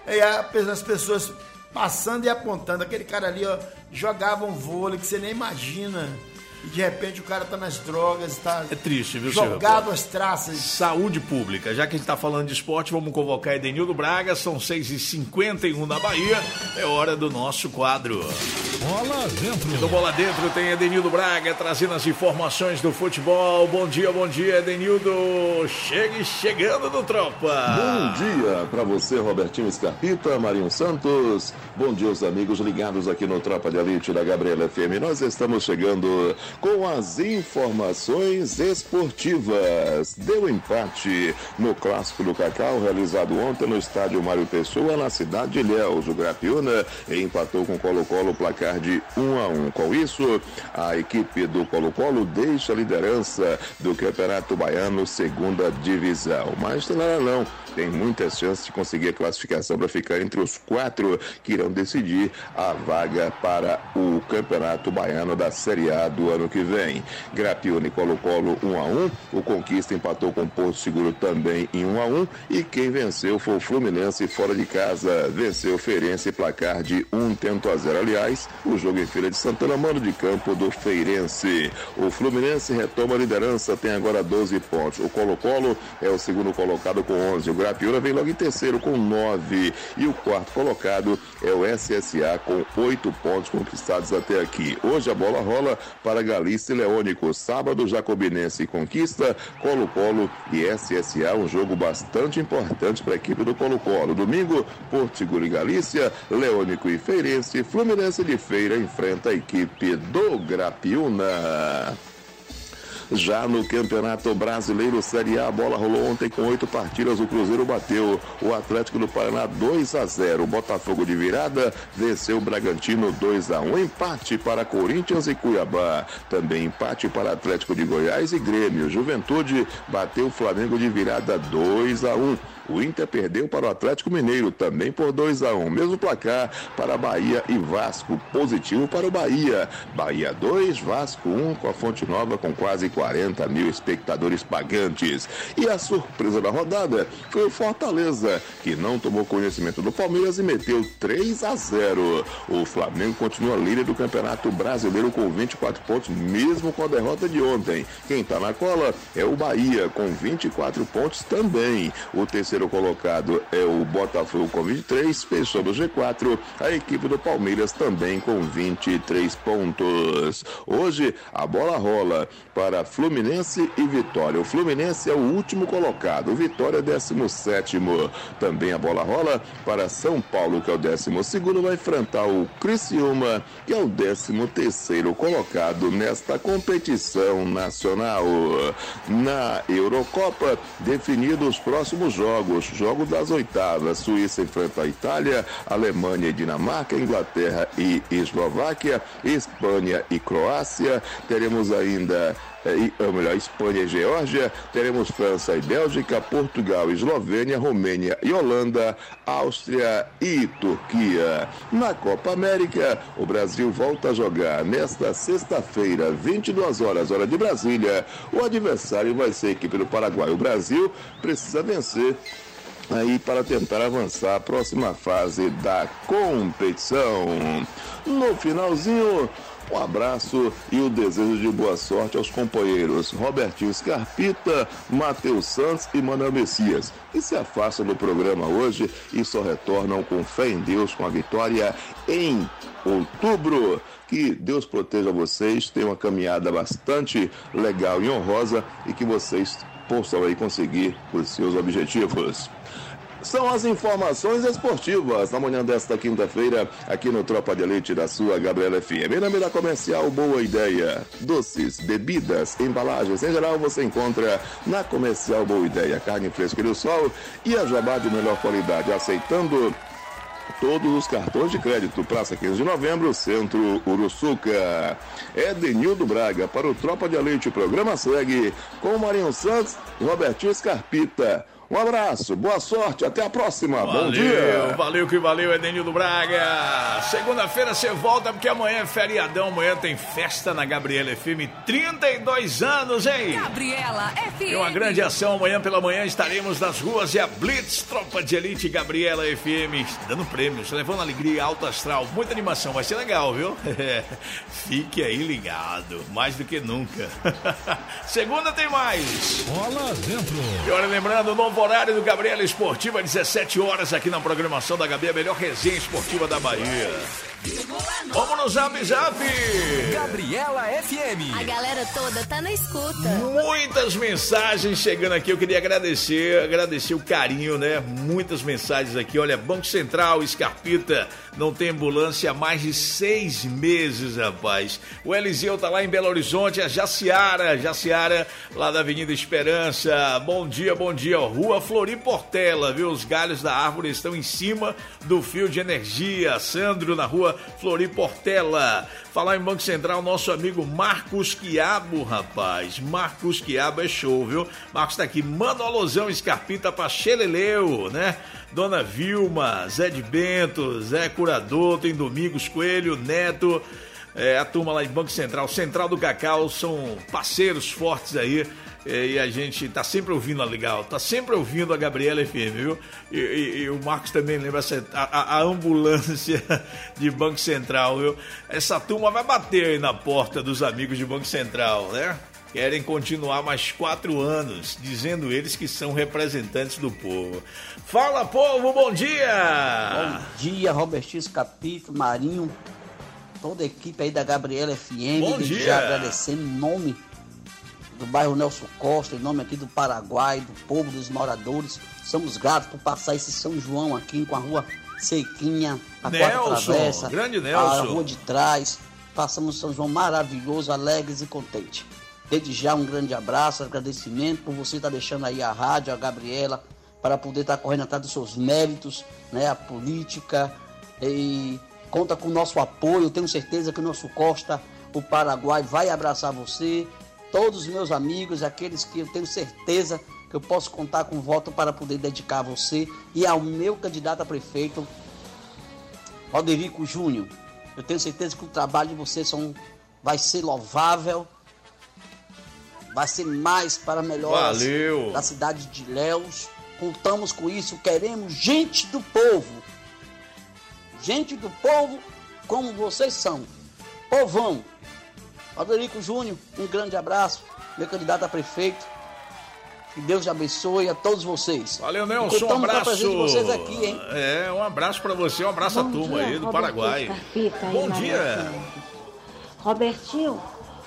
As pessoas passando e apontando. Aquele cara ali, ó, jogava um vôlei que você nem imagina. E de repente o cara tá nas drogas, tá é triste, viu, jogado às traças. Saúde pública. Já que a gente tá falando de esporte, vamos convocar Edenildo Braga. São seis e cinquenta e um na Bahia. É hora do nosso quadro. Bola dentro. Do Bola Dentro tem Edenildo Braga trazendo as informações do futebol. Bom dia, bom dia, Edenildo. Chegue chegando no Tropa. Bom dia para você, Robertinho Scarpita, Marinho Santos. Bom dia, os amigos ligados aqui no Tropa de Elite da Gabriela F M. Nós estamos chegando com as informações esportivas. Deu empate no Clássico do Cacau, realizado ontem no estádio Mário Pessoa, na cidade de Ilhéus. O Grapiúna empatou com o Colo-Colo, placar de um a um. Com isso, a equipe do Colo-Colo deixa a liderança do Campeonato Baiano, segunda divisão. Mas não era não. Tem muitas chances de conseguir a classificação para ficar entre os quatro que irão decidir a vaga para o Campeonato Baiano da Série A do ano que vem. Grapiúna e Colo-Colo um a um, o Conquista empatou com o Porto Seguro também em um a um, e quem venceu foi o Fluminense fora de casa, venceu o Feirense, placar de um tento a zero. Aliás, o jogo em Feira de Santana, mando de campo do Feirense. O Fluminense retoma a liderança, tem agora doze pontos. O Colo-Colo é o segundo colocado com onze. O Grapiúna vem logo em terceiro com nove. E o quarto colocado é o S S A com oito pontos conquistados até aqui. Hoje a bola rola para Galícia e Leônico. Sábado, Jacobinense e Conquista, Colo-Colo e S S A, um jogo bastante importante para a equipe do Colo-Colo. Domingo, Porto Seguro e Galícia, Leônico e Feirense, Fluminense de Feira enfrenta a equipe do Grapiúna. Já no Campeonato Brasileiro Série A, a bola rolou ontem com oito partidas, o Cruzeiro bateu o Atlético do Paraná dois a zero, o Botafogo de virada venceu o Bragantino dois a um, empate para Corinthians e Cuiabá, também empate para Atlético de Goiás e Grêmio. Juventude bateu o Flamengo de virada dois a um. O Inter perdeu para o Atlético Mineiro, também por dois a um. Mesmo placar para Bahia e Vasco, positivo para o Bahia. Bahia dois, Vasco um, com a Fonte Nova com quase quarenta mil espectadores pagantes. E a surpresa da rodada foi o Fortaleza, que não tomou conhecimento do Palmeiras e meteu três a zero. O Flamengo continua líder do Campeonato Brasileiro com vinte e quatro pontos, mesmo com a derrota de ontem. Quem está na cola é o Bahia, com vinte e quatro pontos também. O terceiro colocado é o Botafogo com vinte e três, fechou no G quatro, a equipe do Palmeiras também com vinte e três pontos. Hoje a bola rola para Fluminense e Vitória. O Fluminense é o último colocado, o Vitória é décimo sétimo. Também a bola rola para São Paulo, que é o décimo segundo, vai enfrentar o Criciúma, que é o décimo terceiro colocado nesta competição nacional. Na Eurocopa, definidos os próximos jogos. Jogo das oitavas, Suíça enfrenta a Itália, Alemanha e Dinamarca, Inglaterra e Eslováquia, Espanha e Croácia. Teremos ainda ou melhor, Espanha e Geórgia, teremos França e Bélgica, Portugal, Eslovênia, Romênia e Holanda, Áustria e Turquia. Na Copa América, o Brasil volta a jogar nesta sexta-feira, vinte e duas horas, hora de Brasília. O adversário vai ser a equipe do Paraguai. O Brasil precisa vencer aí para tentar avançar a próxima fase da competição. No finalzinho, um abraço e o desejo de boa sorte aos companheiros Robertinho Scarpita, Matheus Santos e Manuel Messias, que se afastam do programa hoje e só retornam com fé em Deus com a vitória em outubro. Que Deus proteja vocês, tenham uma caminhada bastante legal e honrosa e que vocês possam aí conseguir os seus objetivos. São as informações esportivas na manhã desta quinta-feira, aqui no Tropa de Elite da sua Gabriela F M. Em nome da Comercial Boa Ideia. Doces, bebidas, embalagens, em geral você encontra na Comercial Boa Ideia. Carne fresca do sol e a jabá de melhor qualidade, aceitando todos os cartões de crédito. Praça quinze de novembro, Centro Uruçuca. Edenildo Braga para o Tropa de Elite. O programa segue com Marinho Santos e Robertinho Scarpita. Um abraço, boa sorte, até a próxima. Valeu, bom dia. Valeu que valeu, Edenildo Braga. Segunda-feira você volta, porque amanhã é feriadão, amanhã tem festa na Gabriela F M, trinta e dois anos, hein? Gabriela F M. É uma grande ação, amanhã pela manhã estaremos nas ruas e a Blitz Tropa de Elite Gabriela F M, dando prêmios, levando alegria, alto astral, muita animação, vai ser legal, viu? Fique aí ligado, mais do que nunca. Segunda tem mais. Bola dentro. E olha, lembrando, o novo horário do Gabriela Esportiva, dezessete horas aqui na programação da Gabi, a melhor resenha esportiva da Bahia. Vamos no Zap Zap. Gabriela F M. A galera toda tá na escuta. Muitas mensagens chegando aqui, eu queria agradecer, agradecer o carinho, né? Muitas mensagens aqui, olha, Banco Central, Scarpita, não tem ambulância há mais de seis meses, rapaz. O Eliseu tá lá em Belo Horizonte, a Jaciara, Jaciara, lá da Avenida Esperança. Bom dia, bom dia, Rua Floriportela, viu? Os galhos da árvore estão em cima do fio de energia. Sandro, na Rua Floriportela. Falar em Banco Central, nosso amigo Marcos Quiabo, rapaz. Marcos Quiabo é show, viu? Marcos tá aqui, manda um alusão, Scarpita pra Xeleleu, né? Dona Vilma, Zé de Bento, Zé Curador, tem Domingos Coelho, Neto, é, a turma lá de Banco Central, Central do Cacau, são parceiros fortes aí. E a gente tá sempre ouvindo a Legal, tá sempre ouvindo a Gabriela F M, viu? E, e, e o Marcos também lembra essa, a, a ambulância de Banco Central, viu? Essa turma vai bater aí na porta dos amigos de Banco Central, né? Querem continuar mais quatro anos, dizendo eles que são representantes do povo. Fala, povo, bom dia! Bom dia, Robertinho Scarpita, Marinho, toda a equipe aí da Gabriela F M. Bom dia! Já agradecendo em nome do bairro Nelson Costa, em nome aqui do Paraguai, do povo, dos moradores. Somos gratos por passar esse São João aqui com a rua sequinha, a Nelson, quarta travessa, grande Nelson, a rua de trás. Passamos um São João maravilhoso, alegres e contentes. Desde já um grande abraço, agradecimento por você estar deixando aí a rádio, a Gabriela, para poder estar correndo atrás dos seus méritos, né, a política, e conta com o nosso apoio. Tenho certeza que o nosso Costa, o Paraguai, vai abraçar você. Todos os meus amigos, aqueles que eu tenho certeza que eu posso contar com voto para poder dedicar a você e ao meu candidato a prefeito, Roderico Júnior. Eu tenho certeza que o trabalho de vocês são, vai ser louvável, vai ser mais para melhoras Valeu. da cidade de Ilhéus. Contamos com isso, queremos gente do povo. Gente do povo como vocês são. Povão. Roderico Júnior, um grande abraço, meu candidato a prefeito. Que Deus abençoe a todos vocês. Valeu, Nelson, um abraço. De vocês aqui, hein? É, um abraço para você, um abraço Bom à turma dia, aí do Robertinho Paraguai. Scarpita, Bom aí, dia. Robertinho,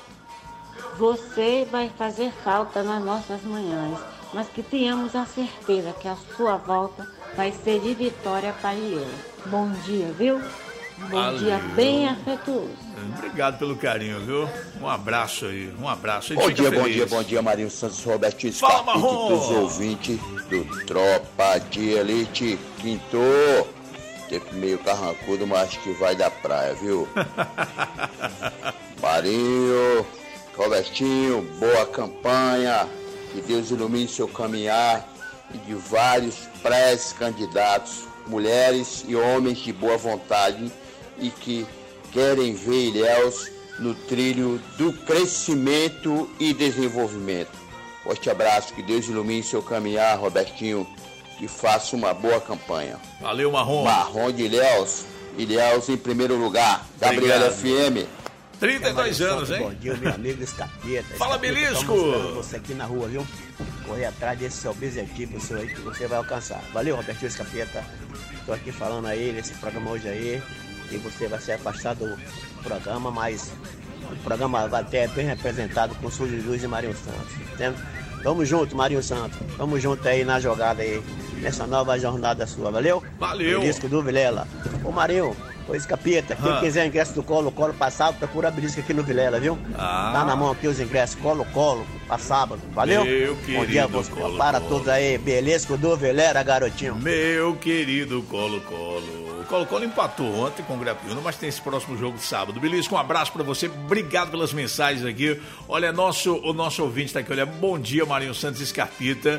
você vai fazer falta nas nossas manhãs, mas que tenhamos a certeza que a sua volta vai ser de vitória para Ilhéus. Bom dia, viu? Um bom Valeu. dia bem afetuoso. Obrigado pelo carinho, viu? Um abraço aí, um abraço. Bom dia, bom dia, bom dia, Marinho Santos, Robertinho Scarpita e dos ouvintes do Tropa de Elite. Quinto, tempo meio carrancudo, mas acho que vai da praia, viu? Marinho, Robertinho Robertinho, boa campanha, que Deus ilumine seu caminhar e de vários pré-candidatos, mulheres e homens de boa vontade e que querem ver Ilhéus no trilho do crescimento e desenvolvimento. Forte abraço, que Deus ilumine seu caminhar, Robertinho, que faça uma boa campanha. Valeu, Marrom. Marrom de Ilhéus, Ilhéus em primeiro lugar, Gabriela F M. trinta e dois anos, hein? Bom dia, meu amigo Escapeta. Fala, Belisco! Você aqui na rua, viu? Correr atrás desse seu objetivo seu aí que você vai alcançar. Valeu, Robertinho Escapeta. Tô aqui falando aí nesse programa hoje aí. E você vai ser afastado do programa, mas o programa vai ter bem representado com Sul de Luz e Marinho Santos. Entende? Tamo junto, Marinho Santos. Tamo junto aí na jogada aí, nessa nova jornada sua. Valeu? Valeu! Belisco do Vilela. Ô, Marinho. Ô, Escapeta, quem ah. quiser ingresso do Colo Colo pra sábado, procura a Belisca aqui no Vilela, viu? Ah. Tá na mão aqui os ingressos, Colo Colo, pra sábado, valeu? Meu Bom dia, você. Colo Para Colo. todos aí, Belisco do Vilela, garotinho. Meu querido Colo Colo. O Colo Colo empatou ontem com o Grapiúna, mas tem esse próximo jogo de sábado. Belisco, um abraço pra você, obrigado pelas mensagens aqui. Olha, nosso, o nosso ouvinte tá aqui, olha, bom dia, Marinho Santos Escarpita.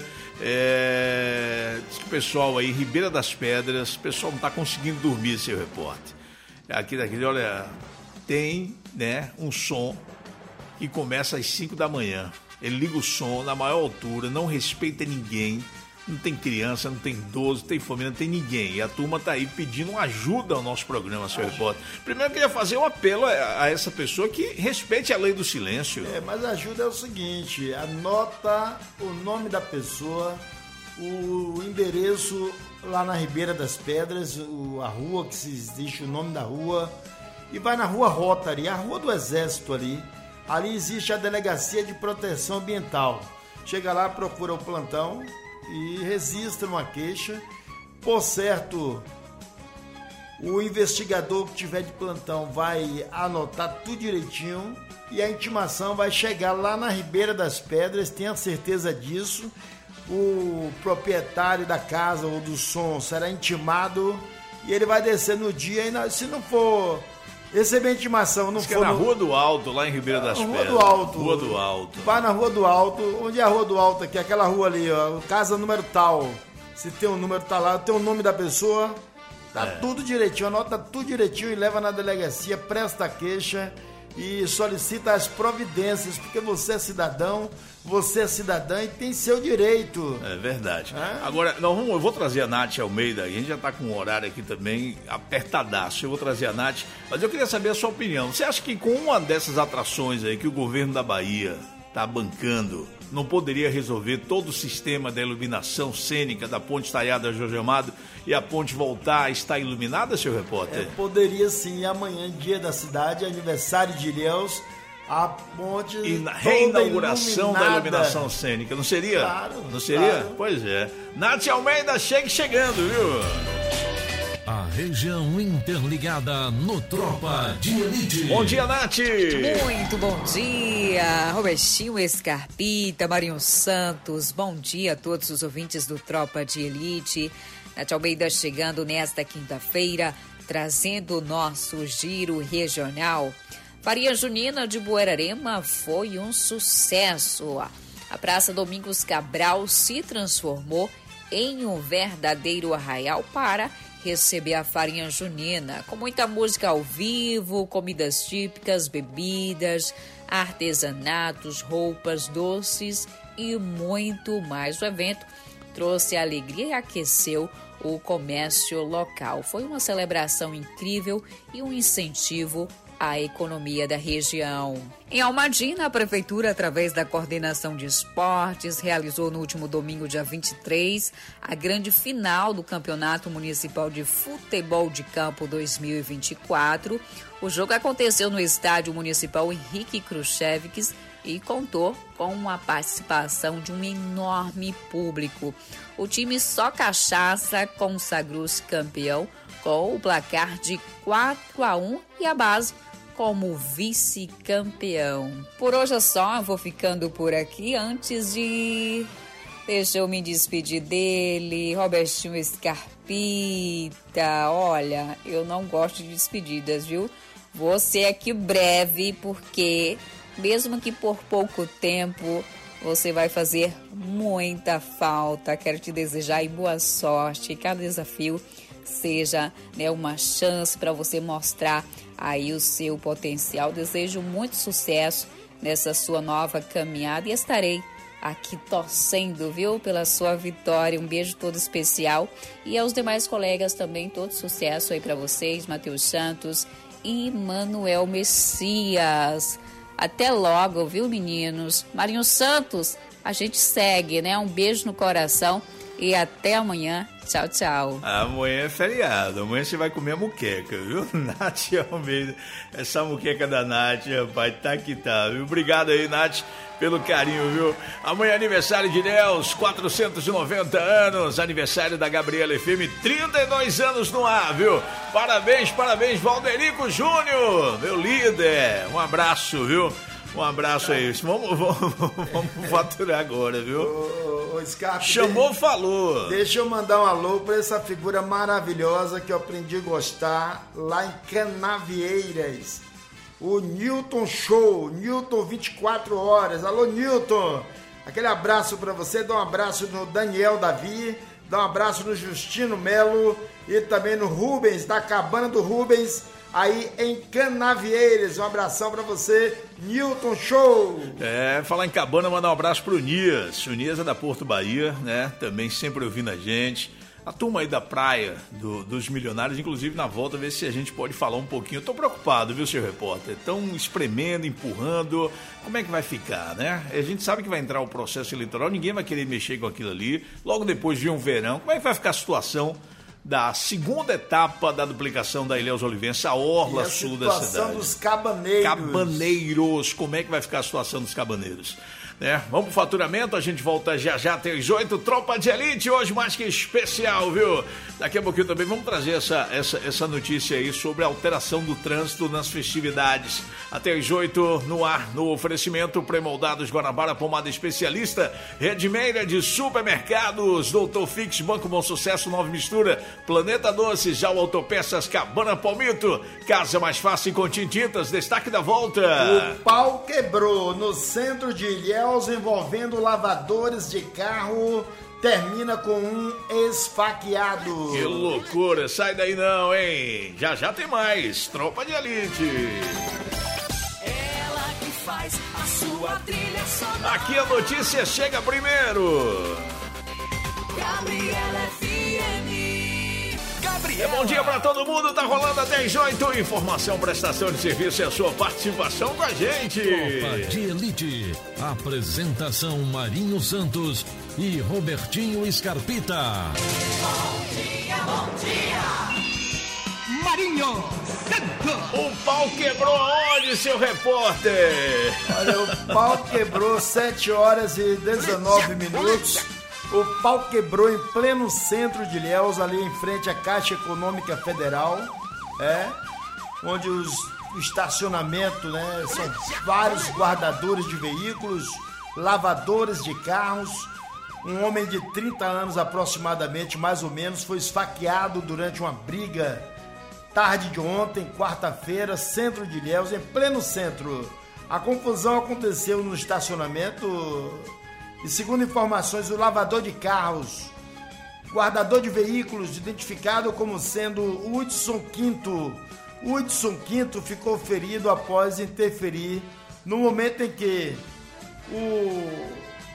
É... Diz que o pessoal aí, Ribeira das Pedras, o pessoal não tá conseguindo dormir, seu repórter. Aqui daquele, olha, tem, né, um som que começa às cinco da manhã. Ele liga o som na maior altura, não respeita ninguém, não tem criança, não tem idoso, não tem família, não tem ninguém. E a turma tá aí pedindo ajuda ao nosso programa, seu repórter. Primeiro eu queria fazer um apelo a, a essa pessoa que respeite a lei do silêncio. É, mas a ajuda é o seguinte, anota o nome da pessoa, o endereço lá na Ribeira das Pedras, o, a rua que se existe, o nome da rua, e vai na rua Rotary, a rua do Exército ali. Ali existe a Delegacia de Proteção Ambiental. Chega lá, procura o plantão e registra uma queixa. Por certo, o investigador que tiver de plantão vai anotar tudo direitinho e a intimação vai chegar lá na Ribeira das Pedras, tenha certeza disso. O proprietário da casa ou do som será intimado e ele vai descer no dia e se não for receber intimação, não Diz for que é na no... Rua do Alto, lá em Ribeira das Rua Pedras. do Alto. Rua do Alto. Vai na Rua do Alto. Onde é a Rua do Alto aqui? Aquela rua ali, ó. Casa número tal. Se tem um número, tá lá. Tem o nome da pessoa. Tá É. tudo direitinho. Anota tudo direitinho e leva na delegacia, presta a queixa e solicita as providências, porque você é cidadão, você é cidadã e tem seu direito. É verdade. É? Agora, nós vamos, eu vou trazer a Nath Almeida, a gente já está com um horário aqui também apertadaço. Eu vou trazer a Nath, mas eu queria saber a sua opinião. Você acha que com uma dessas atrações aí que o governo da Bahia está bancando, não poderia resolver todo o sistema da iluminação cênica da Ponte Estaiada Jorge Amado e a ponte voltar a estar iluminada, seu repórter? É, poderia sim. E amanhã, dia da cidade, aniversário de Ilhéus, a ponte e na reinauguração da iluminação cênica, não seria? Claro, não seria? Claro. Pois é. Nath Almeida, chegue chegando, viu? A região interligada no Tropa de Elite. Bom dia, Nath! Muito bom dia, Robertinho Escarpita, Marinho Santos, bom dia a todos os ouvintes do Tropa de Elite. Nath Almeida chegando nesta quinta-feira, trazendo o nosso giro regional. Faria Junina de Buerarema foi um sucesso. A Praça Domingos Cabral se transformou em um verdadeiro arraial para receber a farinha junina, com muita música ao vivo, comidas típicas, bebidas, artesanatos, roupas, doces e muito mais. O evento trouxe alegria e aqueceu o comércio local. Foi uma celebração incrível e um incentivo à economia da região. Em Almadina, a Prefeitura, através da Coordenação de Esportes, realizou no último domingo, dia vinte e três, a grande final do Campeonato Municipal de Futebol de Campo dois mil e vinte e quatro. O jogo aconteceu no Estádio Municipal Henrique Khrushchevski e contou com a participação de um enorme público. O time Só Cachaça consagrou-se campeão com o placar de quatro a um e a base como vice-campeão. Por hoje é só, eu vou ficando por aqui. Antes de... Deixa eu me despedir dele, Robertinho Escarpita. Olha, eu não gosto de despedidas, viu? Vou ser aqui breve, porque mesmo que por pouco tempo, você vai fazer muita falta. Quero te desejar aí boa sorte, que cada desafio seja, né, uma chance para você mostrar aí o seu potencial. Desejo muito sucesso nessa sua nova caminhada e estarei aqui torcendo, viu, pela sua vitória. Um beijo todo especial e aos demais colegas também, todo sucesso aí para vocês, Matheus Santos e Manuel Messias. Até logo, viu, meninos? Marinho Santos, a gente segue, né? Um beijo no coração e até amanhã. Tchau, tchau. Amanhã é feriado, amanhã você vai comer a muqueca, viu? Nath Almeida, essa muqueca da Nath, rapaz, tá que tá, viu? Obrigado aí, Nath, pelo carinho, viu? Amanhã é aniversário de Deus, quatrocentos e noventa anos, aniversário da Gabriela F M, trinta e dois anos no ar, viu? Parabéns, parabéns, Valderico Júnior, meu líder, um abraço, viu? Um abraço aí. Vamos, vamos, vamos faturar agora, viu? Ô, ô, Scarpe, chamou, deixa, falou. Deixa eu mandar um alô pra essa figura maravilhosa que eu aprendi a gostar lá em Canavieiras. O Newton Show, Newton vinte e quatro horas. Alô, Newton. Aquele abraço pra você. Dá um abraço no Daniel Davi. Dá um abraço no Justino Melo. E também no Rubens, da Cabana do Rubens, aí em Canavieiras. Um abração pra você, Newton Show. É, falar em Cabana, mandar um abraço pro Nias. O Nias é da Porto Bahia, né? Também sempre ouvindo a gente. A turma aí da praia do, dos milionários, inclusive na volta, ver se a gente pode falar um pouquinho. Eu tô preocupado, viu, seu repórter? Estão espremendo, empurrando. Como é que vai ficar, né? A gente sabe que vai entrar o processo eleitoral, ninguém vai querer mexer com aquilo ali. Logo depois de um verão, como é que vai ficar a situação da segunda etapa da duplicação da Ilhéus Olivense, a orla a sul da cidade? A situação dos cabaneiros. Cabaneiros, como é que vai ficar a situação dos cabaneiros? Né? Vamos pro faturamento, a gente volta já já até as oito, Tropa de Elite, hoje mais que especial, viu? Daqui a pouquinho também vamos trazer essa, essa, essa notícia aí sobre a alteração do trânsito nas festividades. Até as oito, no ar, no oferecimento, pré-moldados Guanabara, pomada especialista, Redmeira de supermercados, Doutor Fix, Banco Bom Sucesso, Nova Mistura, Planeta Doce, já o Autopeças Cabana Palmito, Casa Mais Fácil com Tintitas, destaque da volta. O pau quebrou no centro de Ilhéus, envolvendo lavadores de carro, termina com um esfaqueado. Que loucura, sai daí não, hein? Já já tem mais, Tropa de Elite. Ela que faz a sua trilha sonora. Aqui a notícia chega primeiro. Gabriela F M. É bom dia pra todo mundo, tá rolando até às oito. Informação, prestação de serviço e a sua participação com a gente. Tropa de Elite. Apresentação Marinho Santos e Robertinho Scarpita. Bom dia, bom dia. Marinho Santos. O pau quebrou onde, seu repórter? Olha, o pau quebrou sete horas e dezenove minutos. O pau quebrou em pleno centro de Ilhéus, ali em frente à Caixa Econômica Federal, é, onde os, o estacionamento, né, são vários guardadores de veículos, lavadores de carros. Um homem de trinta anos aproximadamente, mais ou menos, foi esfaqueado durante uma briga tarde de ontem, quarta-feira, centro de Ilhéus, em pleno centro. A confusão aconteceu no estacionamento. E segundo informações, o lavador de carros, guardador de veículos, identificado como sendo Hudson Quinto. Hudson Quinto ficou ferido após interferir no momento em que o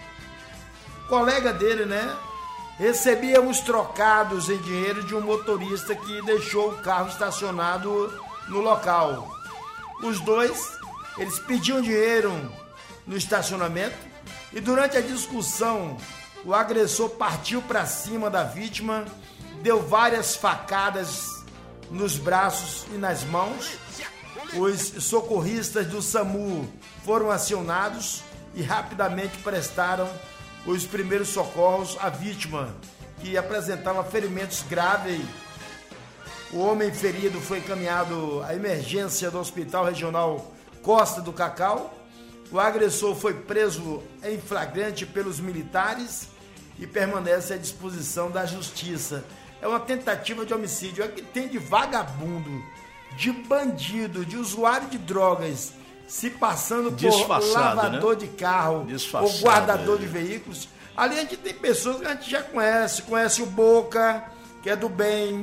colega dele, né, recebia os trocados em dinheiro de um motorista que deixou o carro estacionado no local. Os dois, eles pediam dinheiro no estacionamento. E durante a discussão, o agressor partiu para cima da vítima, deu várias facadas nos braços e nas mãos. Os socorristas do SAMU foram acionados e rapidamente prestaram os primeiros socorros à vítima, que apresentava ferimentos graves. O homem ferido foi encaminhado à emergência do Hospital Regional Costa do Cacau. O agressor foi preso em flagrante pelos militares e permanece à disposição da justiça. É uma tentativa de homicídio. É o que tem de vagabundo, de bandido, de usuário de drogas se passando Disfarçado, por lavador né? de carro Disfarçado, ou guardador é. de veículos. Ali a gente tem pessoas que a gente já conhece. Conhece o Boca, que é do bem.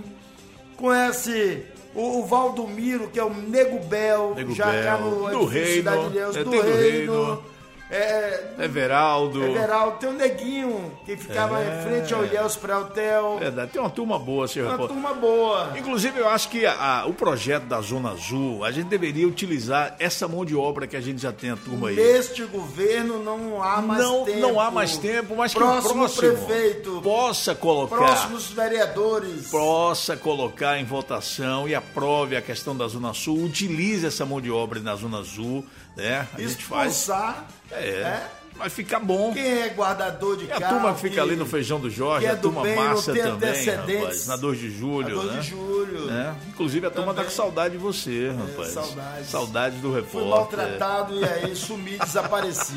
Conhece o, o Valdomiro, que é o Nego Bel. Nego já Bel, cá no do Reino, Cidade de Deus, é, do tem do Reino. Reino. É, Everaldo. Everaldo. Tem o Neguinho, que ficava É. em frente ao Ilhéus Pré-Hotel. Verdade, tem uma turma boa, senhor Uma repórter. turma boa. Inclusive, eu acho que a- a- o projeto da Zona Azul, a gente deveria utilizar essa mão de obra que a gente já tem, a turma aí. Neste governo não há mais não, tempo. não há mais tempo, mas que próximo o próximo prefeito, possa colocar, próximos vereadores, possa colocar em votação e aprove a questão da Zona Sul, utilize essa mão de obra na Zona Azul, né? A gente faz. expulsar. É, é. vai ficar bom. Quem é guardador de E a carro, turma que fica ali no Feijão do Jorge, que é a do turma bem, massa não tem também, antecedentes. rapaz, na dois de julho, Na dois né? de julho. É. Inclusive a turma Também. tá com saudade de você, rapaz. saudades. Saudade do repórter. Fui maltratado e aí sumi, desapareci.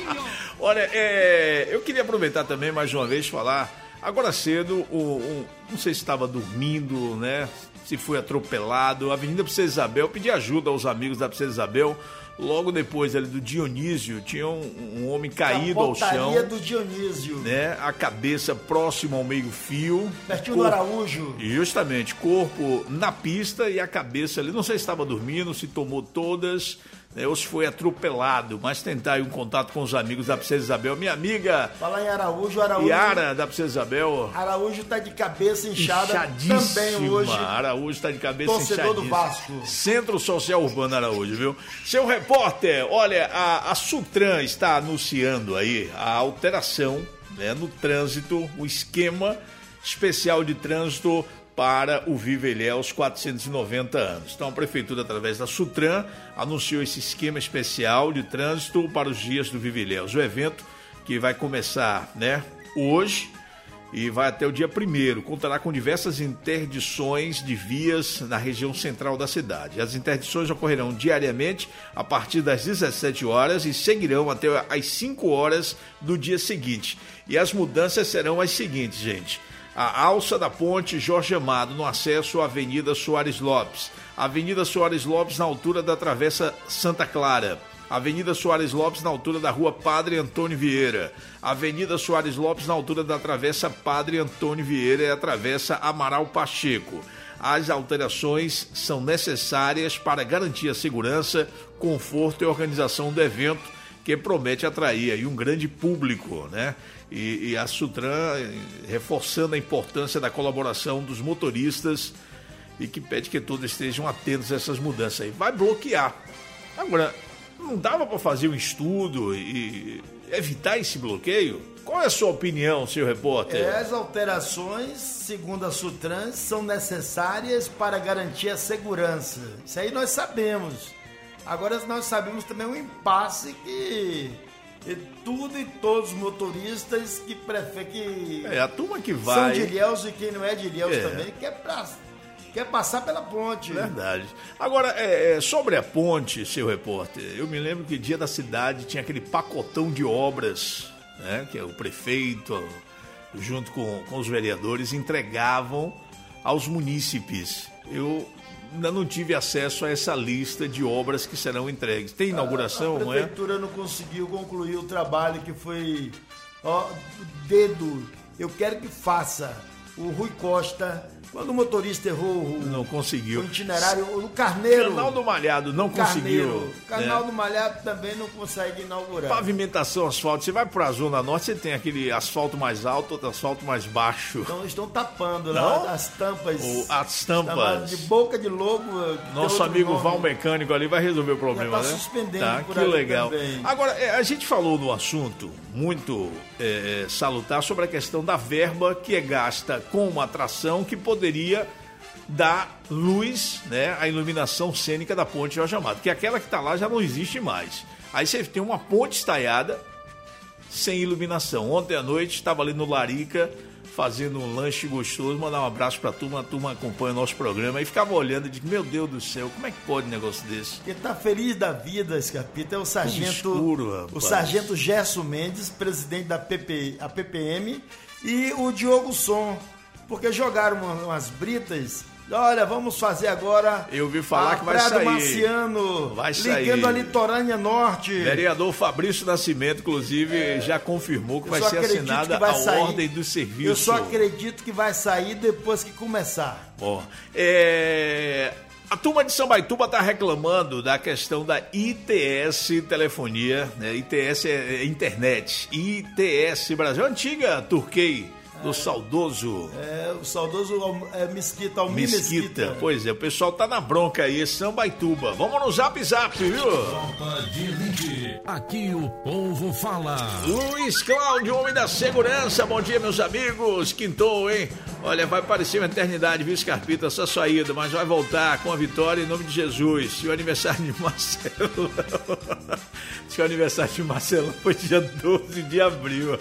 Olha, é, eu queria aproveitar também mais uma vez falar, agora cedo, o, o- não sei se estava dormindo, né? Se foi atropelado, a Avenida Princesa Isabel, pedi ajuda aos amigos da Princesa Isabel. Logo depois ali do Dionísio, tinha um, um homem caído ao chão. Capotaria do Dionísio. Né, a cabeça próxima ao meio-fio. Pertinho do Araújo. Justamente, corpo na pista e a cabeça ali. Não sei se estava dormindo, se tomou todas, né, ou se foi atropelado. Mas tentar aí um contato com os amigos da Princesa Isabel. Minha amiga Falar em Araújo, Araújo. Yara da Princesa Isabel. Araújo tá de cabeça inchada Inchadíssima. também hoje. Araújo está de cabeça Torcedor do inchadíssima. Vasco. Centro Social Urbano Araújo, viu? Seu repórter, olha, a, a Sutran está anunciando aí a alteração, né, no trânsito, o esquema especial de trânsito para o Viva Ilhéus quatrocentos e noventa anos. Então a Prefeitura, através da Sutran, anunciou esse esquema especial de trânsito para os dias do Viva Ilhéus. O evento que vai começar, né, hoje e vai até o dia primeiro, contará com diversas interdições de vias na região central da cidade. As interdições ocorrerão diariamente a partir das dezessete horas e seguirão até às cinco horas do dia seguinte. E as mudanças serão as seguintes, gente. A alça da ponte Jorge Amado, no acesso à Avenida Soares Lopes. Avenida Soares Lopes, na altura da Travessa Santa Clara. Avenida Soares Lopes, na altura da Rua Padre Antônio Vieira. Avenida Soares Lopes, na altura da Travessa Padre Antônio Vieira e a Travessa Amaral Pacheco. As alterações são necessárias para garantir a segurança, conforto e organização do evento, que promete atrair aí um grande público, né? E, e a Sutran reforçando a importância da colaboração dos motoristas e que pede que todos estejam atentos a essas mudanças aí. Vai bloquear. Agora, não dava para fazer um estudo e evitar esse bloqueio? Qual é a sua opinião, senhor repórter? É, as alterações, segundo a Sutran, são necessárias para garantir a segurança. Isso aí nós sabemos. Agora nós sabemos também o impasse que e tudo e todos os motoristas que preferem que É, a turma que vai... são de Ilhéus e quem não é de Ilhéus É. também quer, pra, quer passar pela ponte. Verdade. Agora, é, é, sobre a ponte, seu repórter, eu me lembro que dia da cidade tinha aquele pacotão de obras, né, que é o prefeito, junto com, com os vereadores, entregavam aos munícipes. Eu ainda não tive acesso a essa lista de obras que serão entregues. Tem inauguração, a, a não é? prefeitura não conseguiu concluir o trabalho que foi, ó, dedo. Eu quero que faça. O Rui Costa, quando o motorista errou o, Não conseguiu. o itinerário, o Carneiro. Canal do Malhado não conseguiu. Carneiro, Canal né? do Malhado também não consegue inaugurar. Pavimentação, asfalto. Você vai para a Zona Norte, você tem aquele asfalto mais alto, outro asfalto mais baixo. Então estão tapando Não? lá as tampas. O- as tampas. De boca de lobo. que tem Nosso outro amigo nome. Val Mecânico ali vai resolver o problema, Já tá né? suspendendo Tá, por que ali legal. também. Agora, é, a gente falou no assunto muito é, é, salutar sobre a questão da verba que é gasta com uma atração que poderia dar luz, né, à iluminação cênica da ponte Jorge Amado, que aquela que está lá já não existe mais. Aí você tem uma ponte estaiada sem iluminação. Ontem à noite estava ali no Larica fazendo um lanche gostoso, mandar um abraço pra turma, a turma acompanha o nosso programa e ficava olhando e disse, meu Deus do céu, como é que pode um negócio desse? Quem tá feliz da vida, Escapita, é o sargento, escuro, rapaz. o sargento Gerson Mendes, presidente da P P, a P P M, e o Diogo Som, porque jogaram uma- umas britas Olha, vamos fazer agora. Eu ouvi falar que vai Praia sair. do Marciano, vai sair. ligando a Litorânea Norte. Vereador Fabrício Nascimento, inclusive, é. já confirmou que Eu vai ser assinada vai a sair. ordem do serviço. Eu só acredito que vai sair depois que começar. Bom, é... a turma de Sambaituba está reclamando da questão da I T S Telefonia, né? I T S é internet, I T S Brasil, antiga Turquei. Do saudoso... É, o saudoso é, Mesquita, Almir Mesquita. Mesquita. Pois é, o pessoal tá na bronca aí, Sambaituba. Vamos no Zap Zap, viu? Tropa de Elite. Aqui o povo fala. Luiz Cláudio, homem da segurança. Bom dia, meus amigos. Quintou, hein? Olha, vai parecer uma eternidade, viu, Scarpita, essa saída, mas vai voltar com a vitória em nome de Jesus. E o aniversário de Marcelo... Diz que o aniversário de Marcelo foi dia doze de abril.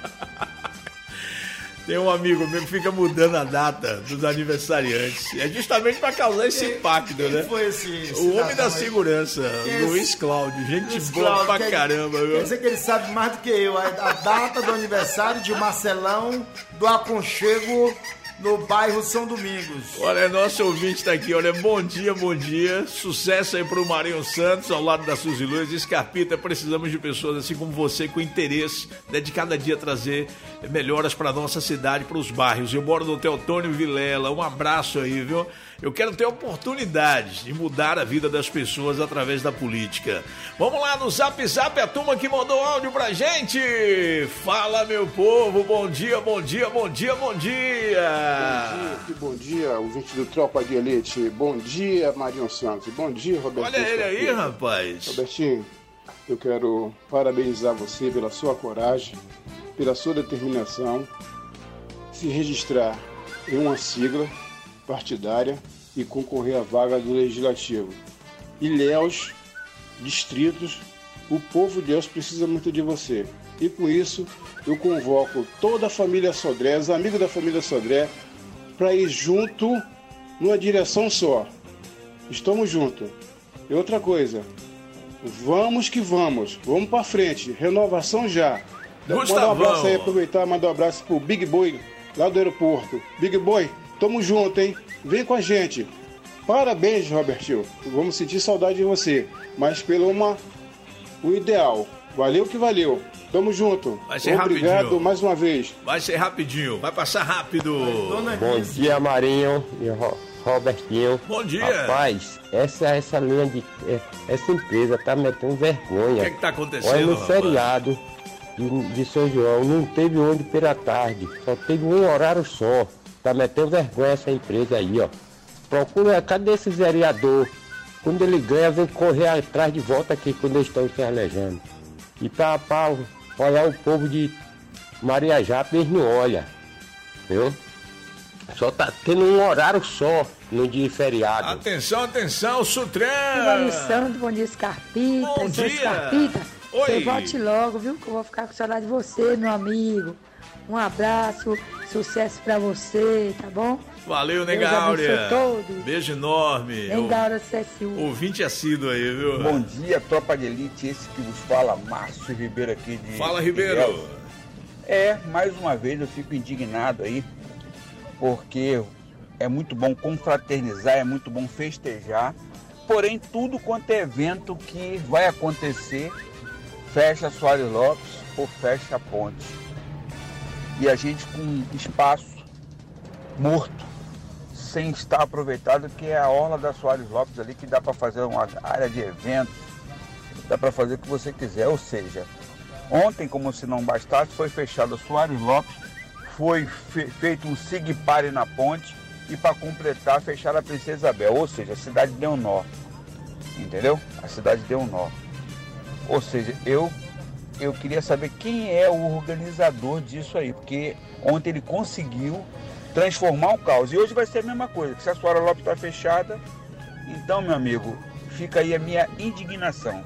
Tem um amigo meu que fica mudando a data dos aniversariantes. É justamente para causar esse quem, impacto, quem né? Foi esse, esse o homem da segurança, Luiz Cláudio. Gente Luiz boa Cláudio, pra quer, caramba, viu? Quer dizer que ele sabe mais do que eu. A, a data do aniversário de Marcelão do Aconchego no bairro São Domingos. Olha, nosso ouvinte tá aqui, olha, bom dia, bom dia, sucesso aí pro Marinho Santos, ao lado da Suzy Luz. Scarpita, precisamos de pessoas assim como você, com interesse, né, de cada dia trazer melhoras pra nossa cidade, pros bairros. Eu moro no Teotônio Vilela, um abraço aí, viu? Eu quero ter oportunidades de mudar a vida das pessoas através da política. Vamos lá no Zap Zap, a turma que mandou áudio pra gente. Fala, meu povo, bom dia, bom dia, bom dia, bom dia. Bom dia, que bom dia, ouvinte do Tropa de Elite. Bom dia, Marinho Santos. Bom dia, Robertinho. Olha ele aí, rapaz. Robertinho, eu quero parabenizar você pela sua coragem, pela sua determinação, se registrar em uma sigla partidária e concorrer à vaga do Legislativo. Ilhéus, distritos, o povo de Deus precisa muito de você. E com isso, eu convoco toda a família Sodré, os amigos da família Sodré, para ir junto numa direção só. Estamos juntos. E outra coisa, vamos que vamos, vamos para frente, renovação já. Manda um abraço aí, aproveitar, mandar um abraço pro Big Boy, lá do aeroporto. Big Boy, tamo junto, hein? Vem com a gente. Parabéns, Robertinho. Vamos sentir saudade de você, mas pelo uma, o ideal. Valeu que valeu. Tamo junto. Vai ser Obrigado rapidinho. mais uma vez. Vai ser rapidinho, vai passar rápido. Bom dia, Marinho e Ro- Robertinho. Bom dia. Rapaz, essa, essa linha de... Essa empresa tá metendo vergonha. O que é que tá acontecendo, Olha, no rapaz? feriado de, de São João não teve onde pela tarde. Só teve um horário só. Tá metendo vergonha essa empresa aí, ó. Procura, cadê esse vereador? Quando ele ganha, vem correr atrás de volta aqui quando eles estão se elegendo. E pra, pra olhar o povo de Maria Japa, eles não olham. Viu? Só tá tendo um horário só no dia feriado. Atenção, atenção, Sutran! Bom dia, Santo, bom dia, Scarpita. Bom dia. Scarpita. Oi. Você volte logo, viu? Que eu vou ficar com saudade de você, meu amigo. Um abraço, sucesso pra você, tá bom? Valeu, Nega Áurea. Beijo enorme. Nega Áurea C S U. Ouvinte assíduo aí, viu? Bom dia, Tropa de Elite. Esse que vos fala, Márcio Ribeiro aqui de... Fala, Ribeiro. É, mais uma vez eu fico indignado aí, porque é muito bom confraternizar, é muito bom festejar, porém tudo quanto é evento que vai acontecer, fecha Soares Lopes ou fecha a ponte. E a gente com espaço morto, sem estar aproveitado, que é a orla da Soares Lopes ali, que dá para fazer uma área de eventos, dá para fazer o que você quiser. Ou seja, ontem, como se não bastasse, foi fechado a Soares Lopes, foi fe- feito um sig-pare na ponte e, para completar, fecharam a Princesa Isabel. Ou seja, a cidade deu um nó, entendeu? A cidade deu um nó. Ou seja, eu eu queria saber quem é o organizador disso aí, porque ontem ele conseguiu transformar o caos. E hoje vai ser a mesma coisa, que se a Soares Lopes está fechada, então, meu amigo, fica aí a minha indignação.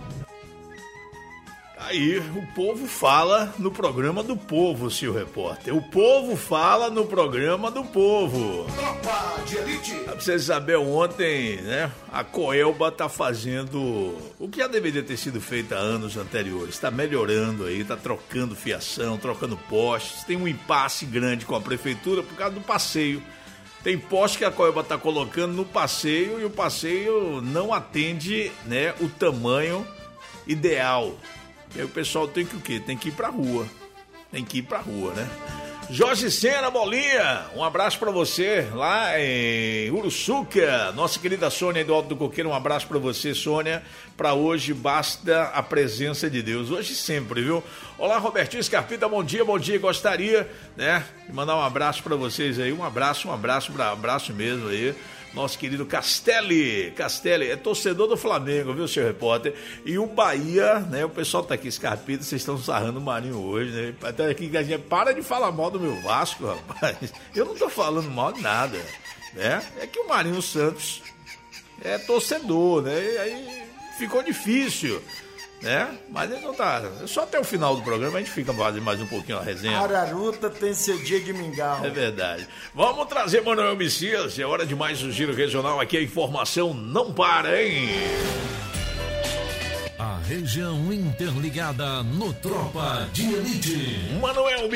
Aí, o povo fala no programa do povo, senhor repórter. O povo fala no programa do povo. Tropa de Elite. Pra você saber, ontem, né, a Coelba tá fazendo o que já deveria ter sido feito há anos anteriores. Tá melhorando aí, tá trocando fiação, trocando postes. Tem um impasse grande com a prefeitura por causa do passeio Tem poste que a Coelba está colocando no passeio e o passeio não atende, né, o tamanho ideal. E aí o pessoal tem que o quê? Tem que ir pra rua. Tem que ir pra rua, né? Jorge Sena, Bolinha, um abraço pra você lá em Uruçuca. Nossa querida Sônia do Alto do Coqueiro, um abraço pra você, Sônia. Pra hoje basta a presença de Deus, hoje sempre, viu? Olá, Robertinho Scarpita, bom dia, bom dia. Gostaria, né, de mandar um abraço pra vocês aí, um abraço, um abraço, um abraço mesmo aí. Nosso querido Castelli, Castelli, é torcedor do Flamengo, viu, senhor repórter? E o Bahia, né, o pessoal tá aqui, Scarpita, vocês estão sarrando o Marinho hoje, né? Até aqui, para de falar mal do meu Vasco, rapaz. Eu não tô falando mal de nada, né? É que o Marinho Santos é torcedor, né? E aí ficou difícil, né? Mas ele não tá. Só até o final do programa a gente fica fazendo mais um pouquinho a resenha. Araruta tem seu dia de mingau. É verdade. Vamos trazer Manuel Messias. É hora de mais um giro regional. Aqui a informação não para, hein? A região interligada no Tropa de Elite. Manuel